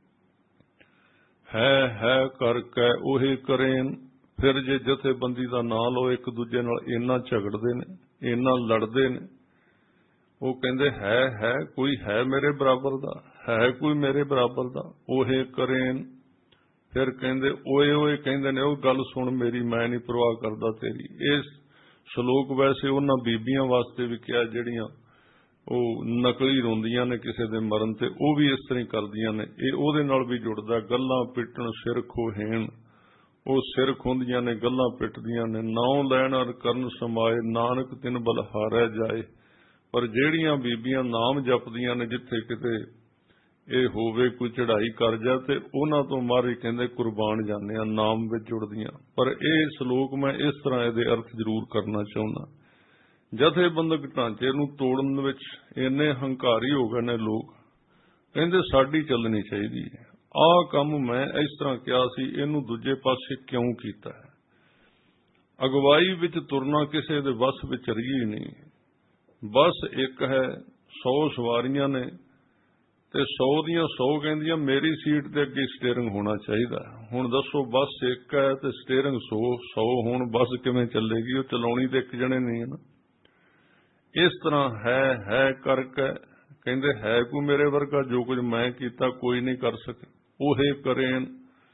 ਹੈ ਕਰਕੇ ਉਹੀ ਕਰੇਨ। ਫਿਰ ਜੇ ਜਥੇਬੰਦੀ ਦਾ ਨਾਂ ਲਓ, ਇੱਕ ਦੂਜੇ ਨਾਲ ਇੰਨਾ ਝਗੜਦੇ ਨੇ, ਇੰਨਾ ਲੜਦੇ ਨੇ। ਉਹ ਕਹਿੰਦੇ ਹੈ ਕੋਈ ਹੈ ਮੇਰੇ ਬਰਾਬਰ ਦਾ, ਹੈ ਕੋਈ ਮੇਰੇ ਬਰਾਬਰ ਦਾ, ਉਹੇ ਕਰੇਨ। ਫਿਰ ਕਹਿੰਦੇ ਓਏ ਕਹਿੰਦੇ ਨੇ, ਉਹ ਗੱਲ ਸੁਣ ਮੇਰੀ, ਮੈਂ ਨਹੀਂ ਪਰਵਾਹ ਕਰਦਾ ਤੇਰੀ। ਇਹ ਸ਼ਲੋਕ ਵੈਸੇ ਉਹਨਾਂ ਬੀਬੀਆਂ ਵਾਸਤੇ ਵੀ ਕਿਹਾ ਜਿਹੜੀਆਂ ਉਹ ਨਕਲੀ ਰੋਂਦੀਆਂ ਨੇ ਕਿਸੇ ਦੇ ਮਰਨ ਤੇ, ਉਹ ਵੀ ਇਸ ਤਰ੍ਹਾਂ ਹੀ ਕਰਦੀਆਂ ਨੇ। ਇਹ ਉਹਦੇ ਨਾਲ ਵੀ ਜੁੜਦਾ। ਗੱਲਾਂ ਪਿੱਟਣ ਸਿਰ ਖੋਹੇਣ, ਉਹ ਸਿਰ ਖੁੰਦੀਆਂ ਨੇ, ਗੱਲਾਂ ਪਿੱਟਦੀਆਂ ਨੇ। ਨਾਉ ਲੈਣ ਅਰ ਕਰਨ ਸਮਾਏ, ਨਾਨਕ ਤਿਨ ਬਲਹਾਰੈ ਜਾਏ। ਪਰ ਜਿਹੜੀਆਂ ਬੀਬੀਆਂ ਨਾਮ ਜਪਦੀਆਂ ਨੇ, ਜਿੱਥੇ ਕਿਤੇ ਇਹ ਹੋਵੇ ਕੋਈ ਚੜ੍ਹਾਈ ਕਰ ਜਾ, ਤੇ ਉਹਨਾਂ ਤੋਂ ਮਹਾਰਾਜ ਕਹਿੰਦੇ ਕੁਰਬਾਨ ਜਾਂਦੇ ਆ, ਨਾਮ ਵਿੱਚ ਜੁੜਦੀਆਂ। ਪਰ ਇਹ ਸ਼ਲੋਕ ਮੈਂ ਇਸ ਤਰ੍ਹਾਂ ਇਹਦੇ ਅਰਥ ਜ਼ਰੂਰ ਕਰਨਾ ਚਾਹੁੰਦਾ। ਜਥੇਬੰਦਕ ਢਾਂਚੇ ਨੂੰ ਤੋੜਨ ਵਿੱਚ ਇੰਨੇ ਹੰਕਾਰੀ ਹੋ ਗਏ ਨੇ ਲੋਕ, ਕਹਿੰਦੇ ਸਾਡੀ ਚੱਲਣੀ ਚਾਹੀਦੀ ਹੈ। ਆਹ ਕੰਮ ਮੈਂ ਇਸ ਤਰ੍ਹਾਂ ਕਿਹਾ ਸੀ, ਇਹਨੂੰ ਦੂਜੇ ਪਾਸੇ ਕਿਉਂ ਕੀਤਾ ਹੈ? ਅਗਵਾਈ ਵਿੱਚ ਤੁਰਨਾ ਕਿਸੇ ਦੇ ਵੱਸ ਵਿੱਚ ਰਹੀ ਨਹੀਂ। ਬੱਸ ਇੱਕ ਹੈ, 100 ਸਵਾਰੀਆਂ ਨੇ, ਤੇ 100 ਦੀਆਂ 100 ਕਹਿੰਦੀਆਂ ਮੇਰੀ ਸੀਟ ਤੇ ਅੱਗੇ ਸਟੀਅਰਿੰਗ ਹੋਣਾ ਚਾਹੀਦਾ। ਹੁਣ ਦੱਸੋ, ਬੱਸ ਇੱਕ ਹੈ ਤੇ ਸਟੀਅਰਿੰਗ 100 ਹੁਣ ਬੱਸ ਕਿਵੇਂ ਚੱਲੇਗੀ? ਉਹ ਚਲਾਉਣੀ ਤੇ ਇੱਕ ਜਣੇ ਨਹੀਂ ਹੈ ਨਾ। ਇਸ ਤਰ੍ਹਾਂ ਹੈ ਕਰਕੇ ਕਹਿੰਦੇ ਹੈ ਕੋਈ ਮੇਰੇ ਵਰਗਾ, ਜੋ ਕੁਝ ਮੈਂ ਕੀਤਾ ਕੋਈ ਨਹੀਂ ਕਰ ਸਕੇ। ਉਹੇ ਕਰੇਨ,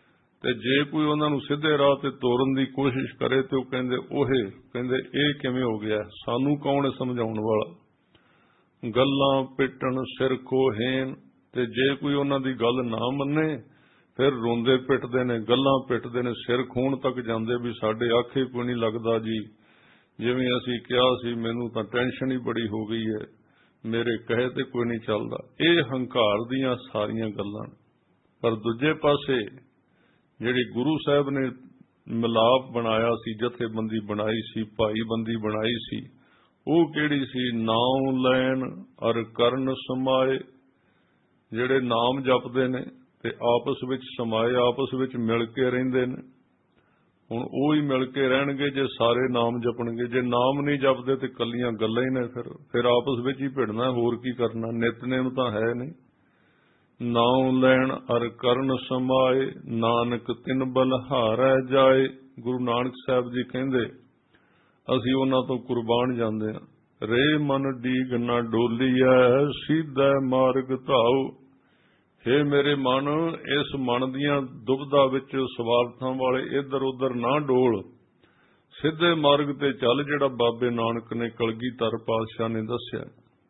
ਤੇ ਜੇ ਕੋਈ ਉਹਨਾਂ ਨੂੰ ਸਿੱਧੇ ਰਾਹ ਤੇ ਤੋਰਨ ਦੀ ਕੋਸ਼ਿਸ਼ ਕਰੇ ਤੇ ਉਹ ਕਹਿੰਦੇ ਇਹ ਕਿਵੇਂ ਹੋ ਗਿਆ, ਸਾਨੂੰ ਕੌਣ ਸਮਝਾਉਣ ਵਾਲਾ। ਗੱਲਾਂ ਪਿੱਟਣ ਸਿਰ ਖੋਹੇਨ, ਤੇ ਜੇ ਕੋਈ ਉਹਨਾਂ ਦੀ ਗੱਲ ਨਾ ਮੰਨੇ ਫਿਰ ਰੋਂਦੇ ਪਿੱਟਦੇ ਨੇ, ਗੱਲਾਂ ਪਿੱਟਦੇ ਨੇ, ਸਿਰ ਖੂਨ ਤੱਕ ਜਾਂਦੇ ਵੀ ਸਾਡੇ ਆਖੇ ਕੋਈ ਨਹੀਂ ਲੱਗਦਾ ਜੀ, ਜਿਵੇਂ ਅਸੀਂ ਕਿਹਾ ਸੀ ਮੈਨੂੰ ਤਾਂ ਟੈਨਸ਼ਨ ਹੀ ਬੜੀ ਹੋ ਗਈ ਹੈ, ਮੇਰੇ ਕਹੇ ਤੇ ਕੋਈ ਨਹੀਂ ਚੱਲਦਾ। ਇਹ ਹੰਕਾਰ ਦੀਆਂ ਸਾਰੀਆਂ ਗੱਲਾਂ। ਪਰ ਦੂਜੇ ਪਾਸੇ ਜਿਹੜੀ ਗੁਰੂ ਸਾਹਿਬ ਨੇ ਮਿਲਾਪ ਬਣਾਇਆ ਸੀ, ਜਥੇਬੰਦੀ ਬਣਾਈ ਸੀ, ਭਾਈਬੰਦੀ ਬਣਾਈ ਸੀ, ਉਹ ਕਿਹੜੀ ਸੀ? ਨਾਮ ਲੈਣ ਅਰ ਕਰਨ ਸਮਾਏ। ਜਿਹੜੇ ਨਾਮ ਜਪਦੇ ਨੇ ਤੇ ਆਪਸ ਵਿੱਚ ਸਮਾਏ, ਆਪਸ ਵਿੱਚ ਮਿਲ ਕੇ ਰਹਿੰਦੇ ਨੇ। ਹੁਣ ਉਹ ਹੀ ਮਿਲ ਕੇ ਰਹਿਣਗੇ ਜੇ ਸਾਰੇ ਨਾਮ ਜਪਣਗੇ। ਜੇ ਨਾਮ ਨਹੀਂ ਜਪਦੇ ਤੇ ਕੱਲੀਆਂ ਗੱਲਾਂ ਹੀ ਨੇ, ਫਿਰ ਆਪਸ ਵਿੱਚ ਹੀ ਭਿੜਨਾ, ਹੋਰ ਕੀ ਕਰਨਾ। ਨਿਤਨੇਮ ਤਾਂ ਹੈ ਨਹੀਂ। ਨਾਮ ਲੈਣ ਅਰ ਕਰਨ ਸਮਾਏ, ਨਾਨਕ ਤਿਨ ਬਲਿਹਾਰੈ ਜਾਏ। ਗੁਰੂ ਨਾਨਕ ਸਾਹਿਬ ਜੀ ਕਹਿੰਦੇ ਅਸੀਂ ਉਹਨਾਂ ਤੋਂ ਕੁਰਬਾਨ ਜਾਂਦੇ ਹਾਂ। ਰੇ ਮਨ ਡੀਗ ਨਾ ਡੋਲੀਐ, ਸਿੱਧੈ ਮਾਰਗ ਧਾਉ। ਹੇ ਮੇਰੇ ਮਨ, ਇਸ ਮਨ ਦੀਆਂ ਦੁਬਦਾ ਵਿੱਚ ਸਵਾਰਥਾਂ ਵਾਲੇ ਇੱਧਰ ਉੱਧਰ ਨਾ ਡੋਲ, ਸਿੱਧੇ ਮਾਰਗ ਤੇ ਚੱਲ ਜਿਹੜਾ ਬਾਬੇ ਨਾਨਕ ਨੇ ਕਲਗੀਧਰ ਪਾਤਸ਼ਾਹ ਨੇ ਦੱਸਿਆ।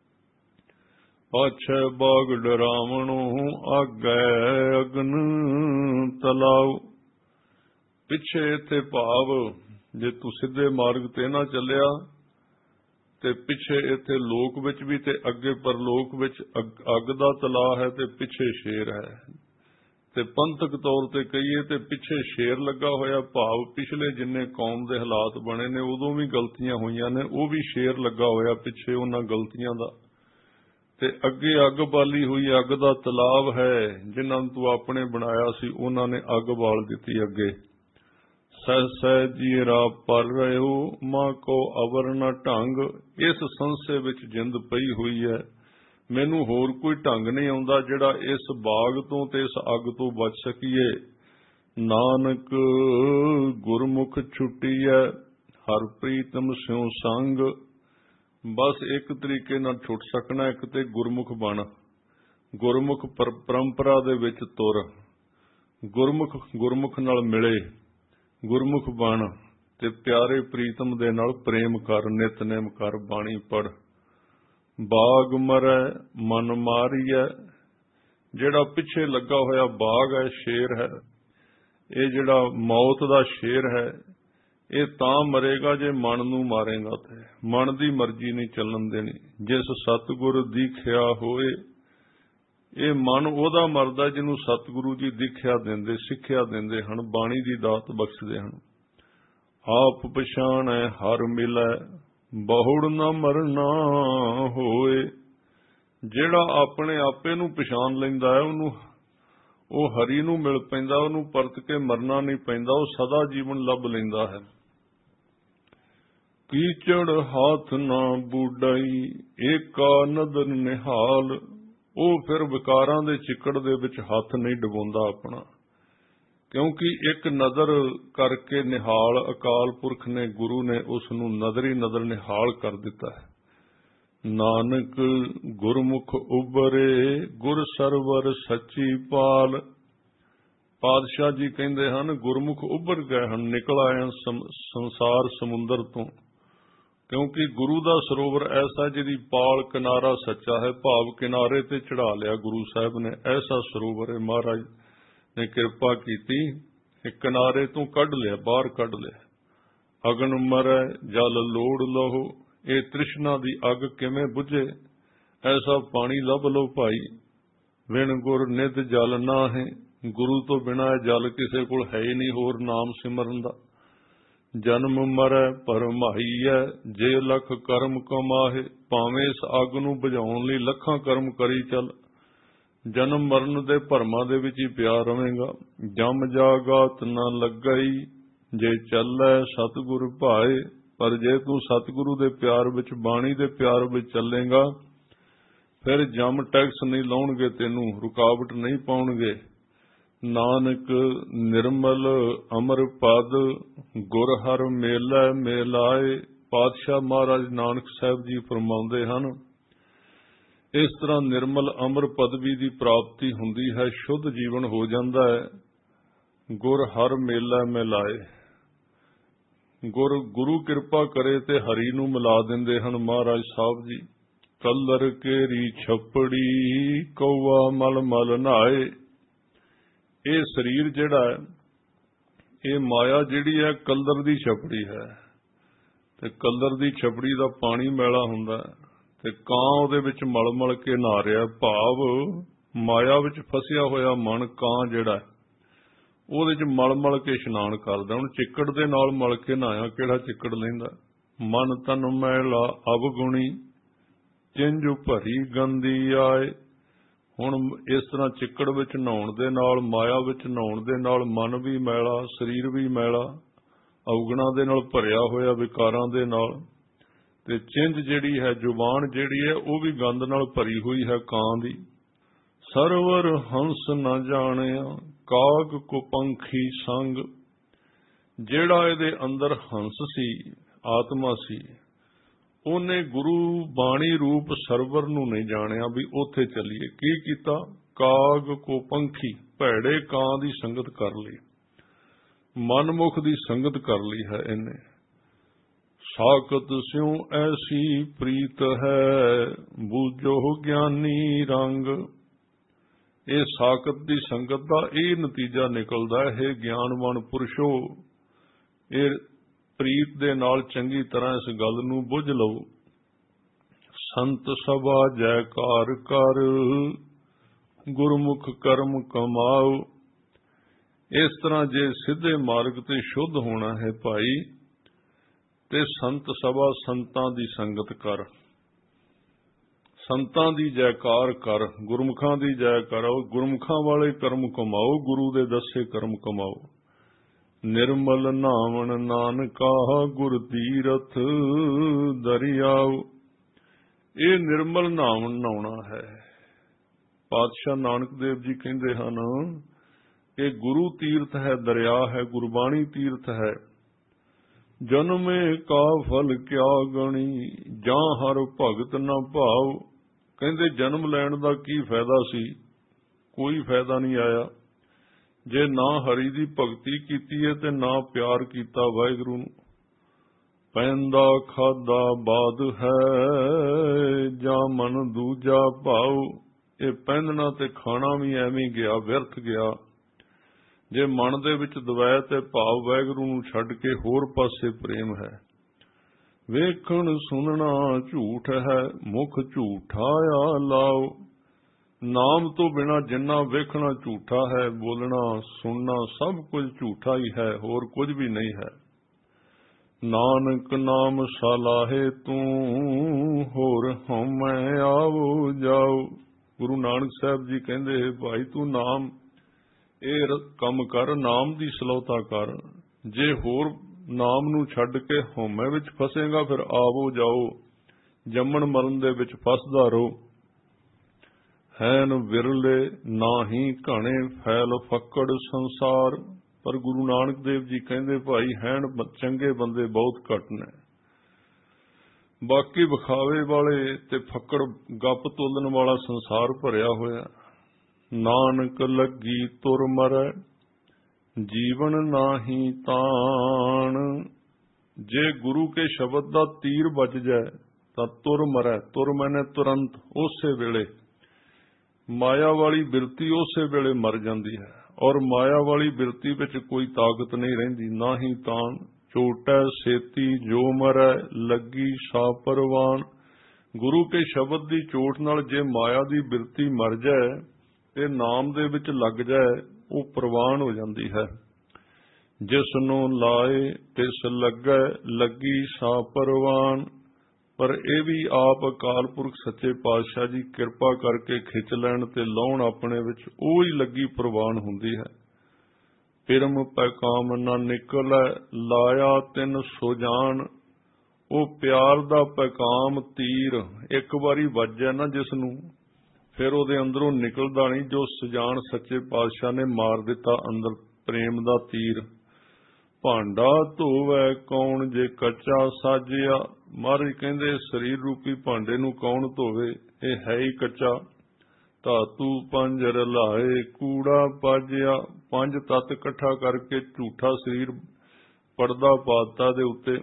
ਪਾਛੈ ਬਾਗ ਡਰਾਵਣੋ, ਆਗੈ ਅਗਨ ਤਲਾਉ। ਪਿੱਛੇ ਇੱਥੇ ਭਾਵ ਜੇ ਤੂੰ ਸਿੱਧੇ ਮਾਰਗ ਤੇ ਨਾ ਚੱਲਿਆ ਤੇ ਪਿੱਛੇ ਇੱਥੇ ਲੋਕ ਵਿੱਚ ਵੀ ਤੇ ਅੱਗੇ ਪਰਲੋਕ ਵਿੱਚ ਅੱਗ ਦਾ ਤਲਾਅ ਹੈ ਤੇ ਪਿੱਛੇ ਸ਼ੇਰ ਹੈ। ਤੇ ਪੰਥਕ ਤੌਰ ਤੇ ਕਹੀਏ ਤੇ ਪਿੱਛੇ ਸ਼ੇਰ ਲੱਗਾ ਹੋਇਆ, ਭਾਵ ਪਿਛਲੇ ਜਿੰਨੇ ਕੌਮ ਦੇ ਹਾਲਾਤ ਬਣੇ ਨੇ ਉਦੋਂ ਵੀ ਗਲਤੀਆਂ ਹੋਈਆਂ ਨੇ, ਉਹ ਵੀ ਸ਼ੇਰ ਲੱਗਾ ਹੋਇਆ ਪਿੱਛੇ ਉਹਨਾਂ ਗਲਤੀਆਂ ਦਾ। ਤੇ ਅੱਗੇ ਅੱਗ ਬਾਲੀ ਹੋਈ, ਅੱਗ ਦਾ ਤਲਾਬ ਹੈ। ਜਿਨ੍ਹਾਂ ਨੂੰ ਤੂੰ ਆਪਣੇ ਬਣਾਇਆ ਸੀ ਉਹਨਾਂ ਨੇ ਅੱਗ ਬਾਲ ਦਿੱਤੀ ਅੱਗੇ। ਸਹਿ ਸਹਿ ਜੀਰਾ ਪਰ ਰਹਿਓ, ਮਾਂ ਕੋ ਅਵਰ ਨ ਢੰਗ। ਇਸ ਸੰਸੇ ਵਿੱਚ ਜਿੰਦ ਪਈ ਹੋਈ ਹੈ, ਮੈਨੂੰ ਹੋਰ ਕੋਈ ਢੰਗ ਨਹੀਂ ਆਉਂਦਾ ਜਿਹੜਾ ਇਸ ਬਾਗ ਤੋਂ ਤੇ ਇਸ ਅੱਗ ਤੋਂ ਬਚ ਸਕੀਏ। ਨਾਨਕ ਗੁਰਮੁਖ ਛੁੱਟੀ ਹੈ, ਹਰ ਪ੍ਰੀਤਮ ਸਿਉ ਸੰਗ। ਬਸ ਇੱਕ ਤਰੀਕੇ ਨਾਲ ਛੁੱਟ ਸਕਣਾ, ਇੱਕ ਤੇ ਗੁਰਮੁਖ ਬਣ, ਗੁਰਮੁਖ ਪਰੰਪਰਾ ਦੇ ਵਿੱਚ ਤੁਰ, ਗੁਰਮੁਖ ਨਾਲ ਮਿਲੇ, ਗੁਰਮੁਖ ਬਣ ਤੇ ਪਿਆਰੇ ਪ੍ਰੀਤਮ ਦੇ ਨਾਲ ਪ੍ਰੇਮ ਕਰ, ਨਿਤਨੇਮ ਕਰ, ਬਾਣੀ ਪੜ। ਬਾਗ ਮਰੈ ਮਨ ਮਾਰੀਐ, ਜਿਹੜਾ ਪਿੱਛੇ ਲੱਗਾ ਹੋਇਆ ਬਾਗ ਹੈ, ਸ਼ੇਰ ਹੈ, ਇਹ ਜਿਹੜਾ ਮੌਤ ਦਾ ਸ਼ੇਰ ਹੈ, ਇਹ ਤਾਂ ਮਰੇਗਾ ਜੇ ਮਨ ਨੂੰ ਮਾਰੇਗਾ। ਤੇ ਮਨ ਦੀ ਮਰਜ਼ੀ ਨਹੀਂ ਚੱਲਣ ਦੇਣੀ। ਜਿਸ ਸਤਿਗੁਰ ਦੀਖਿਆ ਹੋਏ, ਇਹ ਮਨ ਉਹਦਾ ਮਰਦਾ ਜਿਹਨੂੰ ਸਤਿਗੁਰੂ ਜੀ ਦੀਖਿਆ ਦਿੰਦੇ, ਸਿੱਖਿਆ ਦਿੰਦੇ ਹਨ, ਬਾਣੀ ਦੀ ਦਾਤ ਬਖਸ਼ਦੇ ਹਨ। ਆਪ ਪਛਾਣੈ ਹਰ ਮਿਲੈ, ਬਹੁੜ ਨਾ ਮਰਨਾ ਹੋਏ। ਜਿਹੜਾ ਆਪਣੇ ਆਪੇ ਨੂੰ ਪਛਾਣ ਲੈਂਦਾ ਹੈ, ਉਹਨੂੰ ਉਹ ਹਰੀ ਨੂੰ ਮਿਲ ਪੈਂਦਾ, ਉਹਨੂੰ ਪਰਤ ਕੇ ਮਰਨਾ ਨਹੀਂ ਪੈਂਦਾ, ਉਹ ਸਦਾ ਜੀਵਨ ਲੱਭ ਲੈਂਦਾ ਹੈ। ਕੀਚੜ ਹੱਥ ਨਾ ਬੂਡਾਈ, ਏਕਾ ਨਦਰ ਨਿਹਾਲ। ਉਹ ਫਿਰ ਵਿਕਾਰਾਂ ਦੇ ਚਿੱਕੜ ਦੇ ਵਿੱਚ ਹੱਥ ਨਹੀਂ ਡੁਬੋਂਦਾ ਆਪਣਾ, ਕਿਉਂਕਿ ਇੱਕ ਨਦਰ ਕਰਕੇ ਨਿਹਾਲ ਅਕਾਲ ਪੁਰਖ ਨੇ, ਗੁਰੂ ਨੇ ਉਸ ਨੂੰ ਨਦਰ ਹੀ ਨਦਰ ਨਿਹਾਲ ਕਰ ਦਿੱਤਾ ਹੈ। ਨਾਨਕ ਗੁਰਮੁਖ ਉਬਰੇ, ਗੁਰ ਸਰਵਰ ਸੱਚੀ ਪਾਲ। ਪਾਤਸ਼ਾਹ ਜੀ ਕਹਿੰਦੇ ਹਨ ਗੁਰਮੁਖ ਉੱਭਰ ਗਏ ਹਨ, ਨਿਕਲ ਆਏ ਸੰਸਾਰ ਸਮੁੰਦਰ ਤੋਂ, ਕਿਉਂਕਿ ਗੁਰੂ ਦਾ ਸਰੋਵਰ ਐਸਾ ਜਿਹਦੀ ਪਾਲ ਕਿਨਾਰਾ ਸੱਚਾ ਹੈ, ਭਾਵ ਕਿਨਾਰੇ ਤੇ ਚੜਾ ਲਿਆ ਗੁਰੂ ਸਾਹਿਬ ਨੇ। ਐਸਾ ਸਰੋਵਰ ਹੈ, ਮਹਾਰਾਜ ਨੇ ਕਿਰਪਾ ਕੀਤੀ, ਇੱਕ ਕਿਨਾਰੇ ਤੋਂ ਕੱਢ ਲਿਆ, ਬਾਹਰ ਕੱਢ ਲਿਆ। ਅਗਨ ਮਰੈ ਜਲ ਲੋੜ ਲਹੋ, ਇਹ ਤ੍ਰਿਸ਼ਨਾ ਦੀ ਅੱਗ ਕਿਵੇਂ ਬੁਝੇ, ਐਸਾ ਪਾਣੀ ਲੱਭ ਲਓ ਭਾਈ। ਵਿਣ ਗੁਰ ਨਿਧ ਜਲ ਨਾ ਹੈ, ਗੁਰੂ ਤੋਂ ਬਿਨਾਂ ਜਲ ਕਿਸੇ ਕੋਲ ਹੈ ਹੀ ਨਹੀਂ ਹੋਰ ਨਾਮ ਸਿਮਰਨ ਦਾ। ਜਨਮ ਮਰੈ ਭਰਮਾਈਐ, ਜੇ ਲੱਖ ਕਰਮ ਕਮਾਹੇ। ਭਾਵੇਂ ਇਸ ਅੱਗ ਨੂੰ ਬੁਝਾਉਣ ਲਈ ਲੱਖਾਂ ਕਰਮ ਕਰੀ ਚੱਲ, ਜਨਮ ਮਰਨ ਦੇ ਭਰਮਾਂ ਦੇ ਵਿੱਚ ਹੀ ਪਿਆ ਰਵੇਂਗਾ। ਜਮ ਜਾਗਾਤ ਨਾ ਲੱਗਈ, ਜੇ ਚੱਲੈ ਸਤਿਗੁਰ ਭਾਏ। ਪਰ ਜੇ ਤੂੰ ਸਤਿਗੁਰੂ ਦੇ ਪਿਆਰ ਵਿੱਚ, ਬਾਣੀ ਦੇ ਪਿਆਰ ਵਿੱਚ ਚੱਲੇਗਾ, ਫਿਰ ਜਮ ਟੈਕਸ ਨਹੀਂ ਲਾਉਣਗੇ, ਤੈਨੂੰ ਰੁਕਾਵਟ ਨਹੀਂ ਪਾਉਣਗੇ। ਨਾਨਕ ਨਿਰਮਲ ਅਮਰ ਪਦ, ਗੁਰ ਹਰ ਮੇਲੈ ਮੇਲਾਏ। ਪਾਤਸ਼ਾਹ ਮਹਾਰਾਜ ਨਾਨਕ ਸਾਹਿਬ ਜੀ ਫਰਮਾਉਂਦੇ ਹਨ, ਇਸ ਤਰ੍ਹਾਂ ਨਿਰਮਲ ਅਮਰ ਪਦਵੀ ਦੀ ਪ੍ਰਾਪਤੀ ਹੁੰਦੀ ਹੈ, ਸ਼ੁੱਧ ਜੀਵਨ ਹੋ ਜਾਂਦਾ ਹੈ। ਗੁਰ ਹਰ ਮੇਲਾ ਮਿਲਾਏ। ਗੁਰੂ ਕਿਰਪਾ ਕਰੇ ਤੇ ਹਰੀ ਨੂੰ ਮਿਲਾ ਦਿੰਦੇ ਹਨ ਮਹਾਰਾਜ ਸਾਹਿਬ ਜੀ। ਕਲਰ ਕੇਰੀ ਛਪੜੀ ਕੌਆ ਮਲ ਮਲ ਨਹਾਏ। ਇਹ ਸਰੀਰ ਜਿਹੜਾ ਹੈ, ਇਹ ਮਾਇਆ ਜਿਹੜੀ ਹੈ ਕਲਰ ਦੀ ਛਪੜੀ ਹੈ, ਤੇ ਕਲਰ ਦੀ ਛਪੜੀ ਦਾ ਪਾਣੀ ਮੈਲਾ ਹੁੰਦਾ ਤੇ ਕਾਂ ਉਹਦੇ ਵਿੱਚ ਮਲ ਮਲ ਕੇ ਨਹਾ ਰਿਹਾ। ਭਾਵ ਮਾਇਆ ਵਿੱਚ ਫਸਿਆ ਹੋਇਆ ਮਨ ਕਾਂ ਜਿਹੜਾ ਉਹਦੇ ਚ ਮਲ ਮਲ ਕੇ ਇਸ਼ਨਾਨ ਕਰਦਾ। ਹੁਣ ਚਿੱਕੜ ਦੇ ਨਾਲ ਮਲ ਕੇ ਨਹਾਇਆ, ਕਿਹੜਾ ਚਿੱਕੜ ਲੈਂਦਾ। ਮਨ ਤਨ ਮੈਲਾ ਅਵਗੁਣੀ ਚਿੰਜ ਭਰੀ ਗੰਦੀ ਆਏ। ਹੁਣ ਇਸ ਤਰ੍ਹਾਂ ਚਿੱਕੜ ਵਿੱਚ ਨਹਾਉਣ ਦੇ ਨਾਲ, ਮਾਇਆ ਵਿੱਚ ਨਹਾਉਣ ਦੇ ਨਾਲ ਮਨ ਵੀ ਮੈਲਾ, ਸਰੀਰ ਵੀ ਮੈਲਾ, ਅਵਗੁਣਾਂ ਦੇ ਨਾਲ ਭਰਿਆ ਹੋਇਆ, ਵਿਕਾਰਾਂ ਦੇ ਨਾਲ, ਤੇ ਚਿੰਜ ਜਿਹੜੀ ਹੈ, ਜ਼ੁਬਾਨ ਜਿਹੜੀ ਹੈ, ਉਹ ਵੀ ਗੰਦ ਨਾਲ ਭਰੀ ਹੋਈ ਹੈ ਕਾਂ ਦੀ। ਸਰਵਰ ਹੰਸ ਨਾ ਜਾਣਿਆ ਕਾਗ ਕੋ ਪੰਖੀ ਸੰਗ। ਜਿਹੜਾ ਇਹਦੇ ਅੰਦਰ ਹੰਸ ਸੀ, ਆਤਮਾ ਸੀ, ਉਹਨੇ ਗੁਰੂ ਬਾਣੀ ਰੂਪ ਸਰਵਰ ਨੂੰ ਨਹੀਂ ਜਾਣਿਆ ਵੀ ਉੱਥੇ ਚੱਲੀਏ। ਕੀ ਕੀਤਾ? ਕਾਗ ਕੋ ਪੰਖੀ, ਭੈੜੇ ਕਾਂ ਦੀ ਸੰਗਤ ਕਰ ਲਈ, ਮਨਮੁਖ ਦੀ ਸੰਗਤ ਕਰ ਲਈ ਹੈ ਇਹਨੇ। ਸਾਕਤ ਸਿਉ ਐਸੀ ਪ੍ਰੀਤ ਹੈ ਬੂਝੋ ਗਿਆਨੀ ਰੰਗ। ਇਹ ਸਾਕਤ ਦੀ ਸੰਗਤ ਦਾ ਇਹ ਨਤੀਜਾ ਨਿਕਲਦਾ ਹੈ, ਗਿਆਨਵਾਨ ਪੁਰਸ਼ੋ, ਇਹ ਪ੍ਰੀਤ ਦੇ ਨਾਲ ਚੰਗੀ ਤਰ੍ਹਾਂ ਇਸ ਗੱਲ ਨੂੰ ਬੁੱਝ ਲਓ। ਸੰਤ ਸਭਾ ਜੈਕਾਰ ਕਰ ਗੁਰਮੁਖ ਕਰਮ ਕਮਾਓ। ਇਸ ਤਰ੍ਹਾਂ ਜੇ ਸਿੱਧੇ ਮਾਰਗ ਤੇ ਸ਼ੁੱਧ ਹੋਣਾ ਹੈ ਭਾਈ, ਤੇ ਸੰਤ ਸਭਾ, ਸੰਤਾਂ ਦੀ ਸੰਗਤ ਕਰ, ਸੰਤਾਂ ਦੀ ਜੈਕਾਰ ਕਰ, ਗੁਰਮੁਖਾਂ ਦੀ ਜੈ ਕਰੋ। ਗੁਰਮੁਖਾਂ ਵਾਲੇ ਕਰਮ ਕਮਾਓ, ਗੁਰੂ ਦੇ ਦੱਸੇ ਕਰਮ ਕਮਾਓ। ਨਿਰਮਲ ਨਾਵਣ ਨਾਨਕਾ ਗੁਰ ਤੀਰਥ ਦਰਿਆਓ। ਇਹ ਨਿਰਮਲ ਨਾਵਣ ਨਹਾਉਣਾ ਹੈ। ਪਾਤਸ਼ਾਹ ਨਾਨਕ ਦੇਵ ਜੀ ਕਹਿੰਦੇ ਹਨ ਕਿ ਗੁਰੂ ਤੀਰਥ ਹੈ, ਦਰਿਆ ਹੈ, ਗੁਰਬਾਣੀ ਤੀਰਥ ਹੈ। ਜਨਮੇ ਕਾ ਫਲ ਕਿਆ ਗਣੀ ਜਾਂ ਹਰ ਭਗਤ ਨਾ ਭਾਉ। ਕਹਿੰਦੇ ਜਨਮ ਲੈਣ ਦਾ ਕੀ ਫਾਇਦਾ ਸੀ? ਕੋਈ ਫਾਇਦਾ ਨਹੀਂ ਆਇਆ ਜੇ ਨਾ ਹਰੀ ਦੀ ਭਗਤੀ ਕੀਤੀ ਹੈ ਤੇ ਨਾ ਪਿਆਰ ਕੀਤਾ ਵਾਹਿਗੁਰੂ ਨੂੰ। ਪੈਂਦਾ ਖਾਦਾ ਬਾਦ ਹੈ ਜਾਂ ਮਨ ਦੂਜਾ ਭਾਉ। ਇਹ ਪਹਿਨਣਾ ਤੇ ਖਾਣਾ ਵੀ ਐਵੇਂ ਗਿਆ, ਵਿਅਰਥ ਗਿਆ। ਜੇ ਮਨ ਦੇ ਵਿੱਚ ਦਵੈਤ ਤੇ ਭਾਵ ਵਾਹਿਗੁਰੂ ਨੂੰ ਛੱਡ ਕੇ ਹੋਰ ਪਾਸੇ ਪ੍ਰੇਮ ਹੈ। ਵੇਖਣ ਸੁਣਨਾ ਝੂਠ ਹੈ ਮੁਖ ਝੂਠਾ ਆ ਲਾਓ। ਨਾਮ ਤੋਂ ਬਿਨਾਂ ਜਿੰਨਾ ਵੇਖਣਾ ਝੂਠਾ ਹੈ, ਬੋਲਣਾ ਸੁਣਨਾ ਸਭ ਕੁਝ ਝੂਠਾ ਹੀ ਹੈ, ਹੋਰ ਕੁਝ ਵੀ ਨਹੀਂ ਹੈ। ਨਾਨਕ ਨਾਮ ਸਲਾਹੇ ਤੂੰ ਹੋਰ ਹਉਮੈ ਆਵੋ ਜਾਓ। ਗੁਰੂ ਨਾਨਕ ਸਾਹਿਬ ਜੀ ਕਹਿੰਦੇ ਭਾਈ ਤੂੰ ਨਾਮ ਇਹ ਕੰਮ ਕਰ, ਨਾਮ ਦੀ ਸਲੋਤਾ ਕਰ। ਜੇ ਹੋਰ ਨਾਮ ਨੂੰ ਛੱਡ ਕੇ ਹਉਮੈ ਵਿੱਚ ਫਸੇਗਾ ਫਿਰ ਆਵੋ ਜਾਓ, ਜੰਮਣ ਮਰਨ ਦੇ ਵਿੱਚ ਫਸਦਾ ਰਹੋ। ਹੈਨ ਵਿਰਲੇ ਨਾਹੀ ਘਣੇ ਫੈਲ ਫੱਕੜ ਸੰਸਾਰ। ਪਰ ਗੁਰੂ ਨਾਨਕ ਦੇਵ ਜੀ ਕਹਿੰਦੇ ਭਾਈ ਹੈਨ ਚੰਗੇ ਬੰਦੇ ਬਹੁਤ ਘੱਟ ਨੇ, ਬਾਕੀ ਵਿਖਾਵੇ ਵਾਲੇ ਤੇ ਫੱਕੜ ਗੱਪ ਤੋਲਣ ਵਾਲਾ ਸੰਸਾਰ ਭਰਿਆ ਹੋਇਆ। ਨਾਨਕ ਲੱਗੀ ਤੁਰ ਮਰੈ ਜੀਵਨ ਨਾਹੀ ਤਾਣ। ਜੇ ਗੁਰੂ ਕੇ ਸ਼ਬਦ ਦਾ ਤੀਰ ਵੱਜ ਜਾਏ ਤਾਂ ਤੁਰ ਮਰੈ। ਤੁਰ ਮੈਨੇ ਤੁਰੰਤ, ਉਸੇ ਵੇਲੇ। ਮਾਇਆ ਵਾਲੀ ਬਿਰਤੀ ਉਸੇ ਵੇਲੇ ਮਰ ਜਾਂਦੀ ਹੈ, ਔਰ ਮਾਇਆ ਵਾਲੀ ਬਿਰਤੀ ਵਿੱਚ ਕੋਈ ਤਾਕਤ ਨਹੀਂ ਰਹਿੰਦੀ। ਨਾ ਹੀ ਤਾਣ ਚੋਟੈ ਸੇਤੀ ਜੋ ਮਰੈ ਲੱਗੀ ਸਾ ਪਰਵਾਨ। ਗੁਰੂ ਕੇ ਸ਼ਬਦ ਦੀ ਚੋਟ ਨਾਲ ਜੇ ਮਾਇਆ ਦੀ ਬਿਰਤੀ ਮਰ ਜਾਏ ਤੇ ਨਾਮ ਦੇ ਵਿੱਚ ਲੱਗ ਜਾਏ, ਉਹ ਪ੍ਰਵਾਨ ਹੋ ਜਾਂਦੀ ਹੈ। ਜਿਸ ਨੂੰ ਲਾਏ ਤਿਸ ਲੱਗੈ ਲੱਗੀ ਸਾ ਪਰਵਾਨ। ਪਰ ਇਹ ਵੀ ਆਪ ਅਕਾਲ ਪੁਰਖ ਸੱਚੇ ਪਾਤਸ਼ਾਹ ਜੀ ਕਿਰਪਾ ਕਰਕੇ ਖਿੱਚ ਲੈਣ ਤੇ ਲਾਉਣ ਆਪਣੇ ਵਿੱਚ, ਉਹ ਹੀ ਲੱਗੀ ਪ੍ਰਵਾਨ ਹੁੰਦੀ ਹੈ। ਪਿਰਮ ਪੈ ਕਾਮ ਨਾ ਨਿਕਲੈ ਲਾਇਆ ਤਿੰਨ ਸੁਜਾਨ। ਉਹ ਪਿਆਰ ਦਾ ਪੈਕਾਮ ਤੀਰ ਇੱਕ ਵਾਰੀ ਵੱਜਿਆ ਨਾ ਜਿਸ ਨੂੰ, ਫਿਰ ਉਹਦੇ ਅੰਦਰੋਂ ਨਿਕਲਦਾ ਨਹੀਂ। ਜੋ ਸੁਜਾਨ ਸੱਚੇ ਪਾਤਸ਼ਾਹ ਨੇ ਮਾਰ ਦਿੱਤਾ ਅੰਦਰ, ਪ੍ਰੇਮ ਦਾ ਤੀਰ। ਭਾਂਡਾ ਧੋਵੈ ਕੌਣ ਜੇ ਕੱਚਾ ਸਾਜਿਆ। ਮਹਾਰਾਜ ਕਹਿੰਦੇ ਸਰੀਰ ਰੂਪੀ ਭਾਂਡੇ ਨੂੰ ਕੌਣ ਧੋਵੇ, ਇਹ ਹੈ ਹੀ ਕੱਚਾ। ਧਾਤੂ ਪੰਜ ਰਲਾਏ ਕੂੜਾ ਪਾਜਿਆ। ਪੰਜ ਤੱਤ ਇਕੱਠਾ ਕਰਕੇ ਝੂਠਾ ਸਰੀਰ ਪੜਦਾ ਪਾਤਾ ਦੇ ਉੱਤੇ।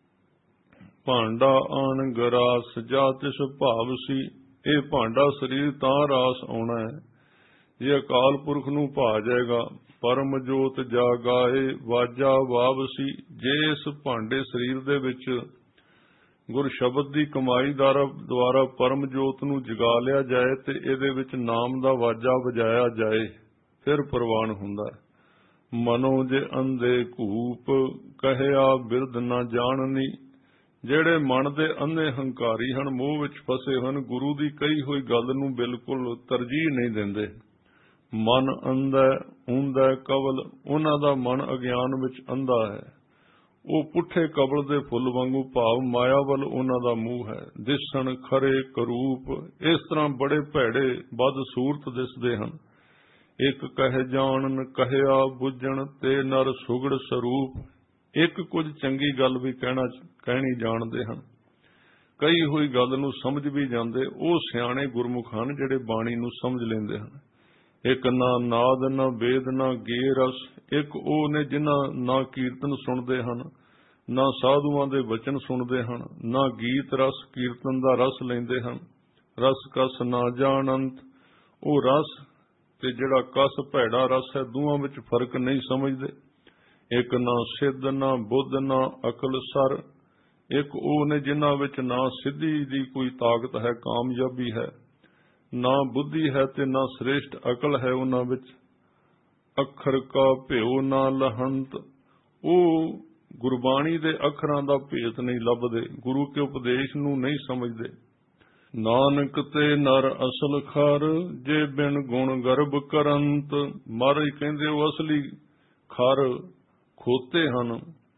ਭਾਂਡਾ ਆਣ ਗਰਾਸ ਜਾ ਤਿਸ ਭਾਵ ਸੀ। ਇਹ ਭਾਂਡਾ ਸਰੀਰ ਤਾਂ ਰਾਸ ਆਉਣਾ ਹੈ ਜੇ ਅਕਾਲ ਪੁਰਖ ਨੂੰ ਭਾ ਜਾਏਗਾ। ਪਰਮ ਜੋਤ ਜਾ ਗਾਏ ਵਾਜਾ ਵਾਵਸੀ। ਜੇ ਇਸ ਭਾਂਡੇ ਸਰੀਰ ਦੇ ਵਿੱਚ ਗੁਰ ਸ਼ਬਦ ਦੀ ਕਮਾਈ ਦੁਆਰਾ ਪਰਮ ਜੋਤ ਨੂੰ ਜਗਾ ਲਿਆ ਜਾਏ ਤੇ ਇਹਦੇ ਵਿੱਚ ਨਾਮ ਦਾ ਵਾਜਾ ਵਜਾਇਆ ਜਾਏ ਫਿਰ ਪ੍ਰਵਾਨ ਹੁੰਦਾ ਹੈ। ਮਨੋ ਜੇ ਅੰਧੇ ਘੂਪ ਕਹਿਆ ਬਿਰਧ ਨਾ ਜਾਣਨੀ। ਜਿਹੜੇ ਮਨ ਦੇ ਅੰਨੇ ਹੰਕਾਰੀ ਹਨ, ਮੋਹ ਵਿੱਚ ਫਸੇ ਹਨ, ਗੁਰੂ ਦੀ ਕਹੀ ਹੋਈ ਗੱਲ ਨੂੰ ਬਿਲਕੁਲ ਤਰਜੀਹ ਨਹੀਂ ਦਿੰਦੇ। ਮਨ ਅੰਧਾ ਊਂਦਾ ਕਵਲ। ਉਹਨਾਂ ਦਾ ਮਨ ਅਗਿਆਨ ਵਿੱਚ ਅੰਧਾ ਹੈ। ਉਹ ਪੁੱਠੇ ਕਬਲ ਦੇ ਫੁੱਲ ਵਾਂਗੂ ਭਾਵ ਮਾਇਆ ਵੱਲ ਉਹਨਾਂ ਦਾ ਮੂੰਹ ਹੈ। ਦਿਸਣ ਖਰੇ ਕਰੂਪ। ਇਸ ਤਰ੍ਹਾਂ ਬੜੇ ਭੈੜੇ ਬਦ ਸੂਰਤ ਦਿਸਦੇ ਹਨ। ਇੱਕ ਕਹਿ ਜਾਣਨ ਕਹਿਆ ਬੁੱਝਣ ਤੇ ਨਰ ਸੁਗੜ ਸਰੂਪ। ਇੱਕ ਕੁਝ ਚੰਗੀ ਗੱਲ ਵੀ ਕਹਿਣੀ ਜਾਣਦੇ ਹਨ, ਕਹੀ ਹੋਈ ਗੱਲ ਨੂੰ ਸਮਝ ਵੀ ਜਾਂਦੇ। ਉਹ ਸਿਆਣੇ ਗੁਰਮੁਖ ਹਨ ਜਿਹੜੇ ਬਾਣੀ ਨੂੰ ਸਮਝ ਲੈਂਦੇ ਹਨ। ਇੱਕ ਨਾ ਨਾਦ ਨਾ ਵੇਦ ਨਾ ਗੇ ਰਸ। ਇੱਕ ਉਹ ਨੇ ਜਿਨ੍ਹਾਂ ਨਾ ਕੀਰਤਨ ਸੁਣਦੇ ਹਨ, ਨਾ ਸਾਧੂਆਂ ਦੇ ਵਚਨ ਸੁਣਦੇ ਹਨ, ਨਾ ਗੀਤ ਰਸ ਕੀਰਤਨ ਦਾ ਰਸ ਲੈਂਦੇ ਹਨ। ਰਸ ਕਸ ਨਾ ਜਾਣੰਤ। ਉਹ ਰਸ ਤੇ ਜਿਹੜਾ ਕਸ ਭੈੜਾ ਰਸ ਹੈ, ਦੋਵਾਂ ਵਿੱਚ ਫਰਕ ਨਹੀਂ ਸਮਝਦੇ। ਇੱਕ ਨਾ ਸਿੱਧ ਨਾ ਬੁੱਧ ਨਾ ਅਕਲ ਸਰ। ਇੱਕ ਉਹ ਨੇ ਜਿਨ੍ਹਾਂ ਵਿੱਚ ਨਾ ਸਿੱਧੀ ਦੀ ਕੋਈ ਤਾਕਤ ਹੈ, ਕਾਮਯਾਬੀ ਹੈ, ਨਾ ਬੁੱਧੀ ਹੈ ਤੇ ਨਾ ਸ੍ਰੇਸ਼ਟ ਅਕਲ ਹੈ ਉਹਨਾਂ ਵਿੱਚ। ਅੱਖਰ ਕਾ ਭਿਓ ਨਾ ਲਹੰਤ। ਉਹ ਗੁਰਬਾਣੀ ਦੇ ਅੱਖਰਾਂ ਦਾ ਭੇਤ ਨਹੀਂ ਲੱਭਦੇ, ਗੁਰੂ ਕੇ ਉਪਦੇਸ਼ ਨੂੰ ਨਹੀਂ ਸਮਝਦੇ। ਨਾਨਕ ਤੇ ਨਰ ਅਸਲ ਖਰ ਜੇ ਬਿਨ ਗੁਣ ਗਰਭ ਕਰੰਤ। ਮਹਾਰਾਜ ਕਹਿੰਦੇ ਉਹ ਅਸਲੀ ਖਰ ਖੋਤੇ ਹਨ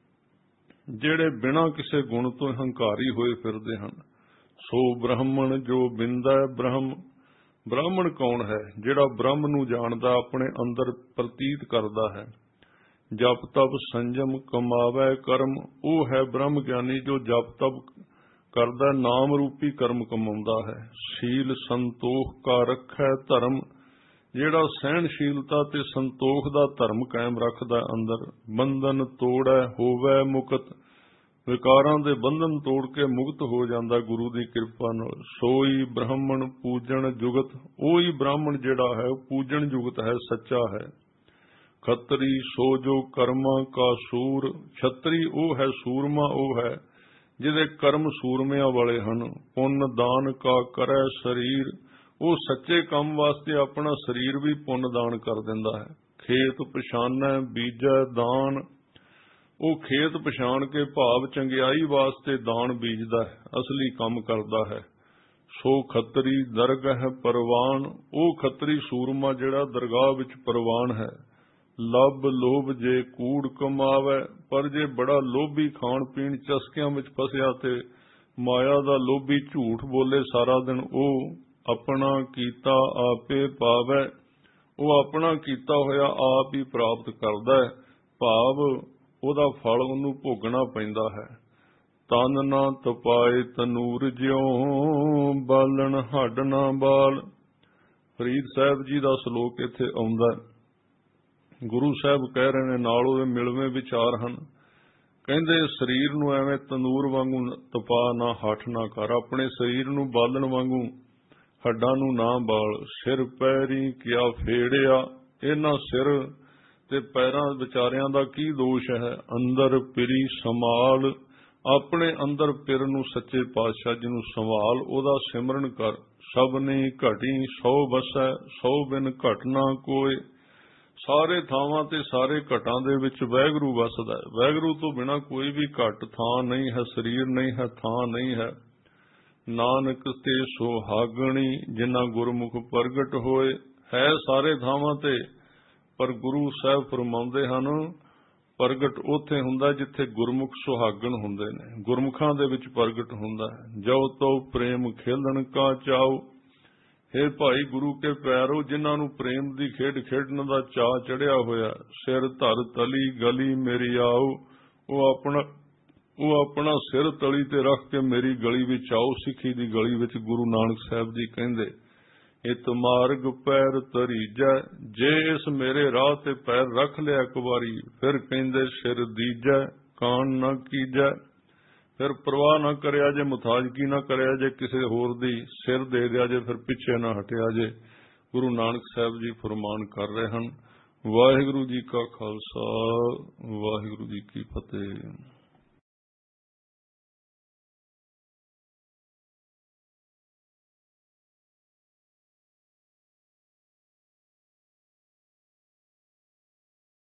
ਜਿਹੜੇ ਬਿਨਾਂ ਕਿਸੇ ਗੁਣ ਤੋਂ ਹੰਕਾਰੀ ਹੋਏ ਫਿਰਦੇ ਹਨ। ਸੋ ਬ੍ਰਾਹਮਣ ਜੋ ਬਿੰਦਾ ਬ੍ਰਹਮ। ਬ੍ਰਾਹਮਣ ਕੌਣ ਹੈ? ਜਿਹੜਾ ਬ੍ਰਹਮ ਨੂੰ ਜਾਣਦਾ, ਆਪਣੇ ਅੰਦਰ ਪ੍ਰਤੀਤ ਕਰਦਾ ਹੈ। ਜਪ ਤਪ ਸੰਜਮ ਕਮਾਵੇ ਕਰਮ। ਉਹ ਹੈ ਬ੍ਰਹਮ ਗਿਆਨੀ ਜੋ ਜਪ ਤਪ ਕਰਦਾ, ਨਾਮ ਰੂਪੀ ਕਰਮ ਕਮਾਉਂਦਾ ਹੈ। ਸ਼ੀਲ ਸੰਤੋਖ ਕਾ ਰੱਖੈ ਧਰਮ। ਜਿਹੜਾ ਸਹਿਣਸ਼ੀਲਤਾ ਤੇ ਸੰਤੋਖ ਦਾ ਧਰਮ ਕਾਇਮ ਰੱਖਦਾ ਅੰਦਰ। ਬੰਧਨ ਤੋੜੈ ਹੋਵੇ ਮੁਕਤ। ਵਿਕਾਰਾਂ ਦੇ ਬੰਧਨ ਤੋੜ ਕੇ ਮੁਕਤ ਹੋ ਜਾਂਦਾ ਗੁਰੂ ਦੀ ਕਿਰਪਾ ਨਾਲ। ਸੋਈ ਬ੍ਰਾਹਮਣ ਪੂਜਣ ਜੁਗਤ। ਉਹੀ ਬ੍ਰਾਹਮਣ ਜਿਹੜਾ ਹੈ ਉਹ ਪੂਜਣ ਜੁਗਤ ਹੈ, ਸੱਚਾ ਹੈ। ਖੱਤਰੀ ਸੋ ਜੋ ਕਰਮਾਂ ਕਾ ਸੂਰ। ਛਤਰੀ ਉਹ ਹੈ, ਸੂਰਮਾ ਉਹ ਹੈ ਜਿਹਦੇ ਕਰਮ ਸੂਰਮਿਆਂ ਵਾਲੇ ਹਨ। ਪੁੰਨ ਦਾਨ ਕਾ ਕਰੈ ਸਰੀਰ। ਉਹ ਸੱਚੇ ਕੰਮ ਵਾਸਤੇ ਆਪਣਾ ਸਰੀਰ ਵੀ ਪੁੰਨ ਦਾਨ ਕਰ ਦਿੰਦਾ ਹੈ। ਖੇਤ ਪਛਾਨੈ ਬੀਜੈ ਦਾਨ। ਉਹ ਖੇਤ ਪਛਾਣ ਕੇ ਭਾਵ ਚੰਗਿਆਈ ਵਾਸਤੇ ਦਾਨ ਬੀਜਦਾ ਹੈ, ਅਸਲੀ ਕੰਮ ਕਰਦਾ ਹੈ। ਸੋ ਖੱਤਰੀ ਦਰਗਹ ਪਰਵਾਨ। ਉਹ ਖੱਤਰੀ ਸੂਰਮਾ ਜਿਹੜਾ ਦਰਗਾਹ ਵਿੱਚ ਪਰਵਾਨ ਹੈ। ਲੱਭ ਲੋਭ ਜੇ ਕੂੜ ਕਮਾਵੇ। ਪਰ ਜੇ ਬੜਾ ਲੋਭੀ ਖਾਣ ਪੀਣ ਚਸਕਿਆਂ ਵਿੱਚ ਫਸਿਆ ਤੇ ਮਾਇਆ ਦਾ ਲੋਭੀ ਝੂਠ ਬੋਲੇ ਸਾਰਾ ਦਿਨ, ਉਹ ਆਪਣਾ ਕੀਤਾ ਆਪੇ ਪਾਵੇ। ਉਹ ਆਪਣਾ ਕੀਤਾ ਹੋਇਆ ਆਪ ਹੀ ਪ੍ਰਾਪਤ ਕਰਦਾ ਹੈ, ਭਾਵ ਉਹਦਾ ਫਲ ਉਹਨੂੰ ਭੋਗਣਾ ਪੈਂਦਾ ਹੈ। ਤਨ ਨਾ ਤਪਾਏ ਤਨੂਰ ਜਿਉ ਬਾਲਣ ਹੱਡ ਨਾ ਬਾਲ। ਫਰੀਦ ਸਾਹਿਬ ਜੀ ਦਾ ਸ਼ਲੋਕ ਇੱਥੇ ਆਉਂਦਾ। ਗੁਰੂ ਸਾਹਿਬ ਕਹਿ ਰਹੇ ਨੇ, ਨਾਲ ਉਹਦੇ ਮਿਲਵੇਂ ਵਿਚਾਰ ਹਨ। ਕਹਿੰਦੇ ਸਰੀਰ ਨੂੰ ਐਵੇਂ ਤਨੂਰ ਵਾਂਗੂ ਤਪਾ ਨਾ, ਹੱਠ ਨਾ ਕਰ। ਆਪਣੇ ਸਰੀਰ ਨੂੰ ਬਾਲਣ ਵਾਂਗੂ ਹੱਡਾਂ ਨੂੰ ਨਾ ਬਾਲ। ਸਿਰ ਪੈਰੀ ਕਿਆ ਫੇੜਿਆ। ਇਹਨਾਂ ਸਿਰ ਤੇ ਪੈਰਾਂ ਵਿਚਾਰਿਆਂ ਦਾ ਕੀ ਦੋਸ਼ ਹੈ। ਅੰਦਰ ਪਿਰੀ ਸੰਭਾਲ। ਆਪਣੇ ਅੰਦਰ ਪਿਰ ਨੂੰ ਸੱਚੇ ਪਾਤਸ਼ਾਹ ਜੀ ਨੂੰ ਸੰਭਾਲ, ਉਹਦਾ ਸਿਮਰਨ ਕਰ। ਸਭਨੀ ਘਟੀ ਸੌ ਵਸੈ ਸੌ ਬਿਨ ਘਟ ਨਾ ਕੋਏ। ਸਾਰੇ ਥਾਵਾਂ ਤੇ ਸਾਰੇ ਘਟਾਂ ਦੇ ਵਿੱਚ ਵਾਹਿਗੁਰੂ ਵਸਦਾ ਹੈ। ਵਾਹਿਗੁਰੂ ਤੋਂ ਬਿਨਾਂ ਕੋਈ ਵੀ ਘਟ ਥਾਂ ਨਹੀਂ ਹੈ, ਸਰੀਰ ਨਹੀਂ ਹੈ, ਥਾਂ ਨਹੀਂ ਹੈ। ਨਾਨਕ ਤੇ ਸੁਹਾਗਣੀ ਜਿਨ੍ਹਾਂ ਗੁਰਮੁਖ ਪ੍ਰਗਟ ਹੋਏ। ਹੈ ਸਾਰੇ ਥਾਵਾਂ ਤੇ, ਪਰ ਗੁਰੂ ਸਾਹਿਬ ਫਰਮਾਉਂਦੇ ਹਨ ਪ੍ਰਗਟ ਉੱਥੇ ਹੁੰਦਾ ਜਿੱਥੇ ਗੁਰਮੁਖ ਸੁਹਾਗਣ ਹੁੰਦੇ ਨੇ, ਗੁਰਮੁਖਾਂ ਦੇ ਵਿੱਚ ਪ੍ਰਗਟ ਹੁੰਦਾ ਹੈ। ਜੋ ਤੋ ਪ੍ਰੇਮ ਖੇਲਣ ਕਾ ਚਾਓ। ਹੇ ਭਾਈ ਗੁਰੂ ਕੇ ਪਿਆਰੋ, ਜਿਨ੍ਹਾਂ ਨੂੰ ਪ੍ਰੇਮ ਦੀ ਖੇਡ ਖੇਡਣ ਦਾ ਚਾਅ ਚੜਿਆ ਹੋਇਆ। ਸਿਰ ਧਰ ਤਲੀ ਗਲੀ ਮੇਰੀ ਆਓ। ਉਹ ਆਪਣਾ ਸਿਰ ਤਲੀ ਤੇ ਰੱਖ ਕੇ ਮੇਰੀ ਗਲੀ ਵਿੱਚ ਆਓ। ਸਿੱਖੀ ਦੀ ਗਲੀ ਵਿੱਚ ਗੁਰੂ ਨਾਨਕ ਸਾਹਿਬ ਜੀ ਕਹਿੰਦੇ ਇਤ ਮਾਰਗ ਪੈਰ ਤਰੀਜੈ। ਜੇ ਇਸ ਮੇਰੇ ਰਾਹ ਤੇ ਪੈਰ ਰੱਖ ਲਿਆ ਇੱਕ ਵਾਰੀ, ਫਿਰ ਕਹਿੰਦੇ ਸਿਰ ਦੀਜੈ ਕਾਣ ਨਾ ਕੀਜੈ। ਫਿਰ ਪ੍ਰਵਾਹ ਨਾ ਕਰਿਆ ਜੇ, ਮੁਤਾਜਗੀ ਨਾ ਕਰਿਆ ਜੇ ਕਿਸੇ ਹੋਰ ਦੀ, ਸਿਰ ਦੇ ਦਿਆ ਜੇ, ਫਿਰ ਪਿੱਛੇ ਨਾ ਹਟਿਆ ਜੇ। ਗੁਰੂ ਨਾਨਕ ਸਾਹਿਬ ਜੀ ਫਰਮਾਨ ਕਰ ਰਹੇ ਹਨ। ਵਾਹਿਗੁਰੂ ਜੀ ਕਾ ਖਾਲਸਾ, ਵਾਹਿਗੁਰੂ ਜੀ ਕੀ ਫਤਿਹ।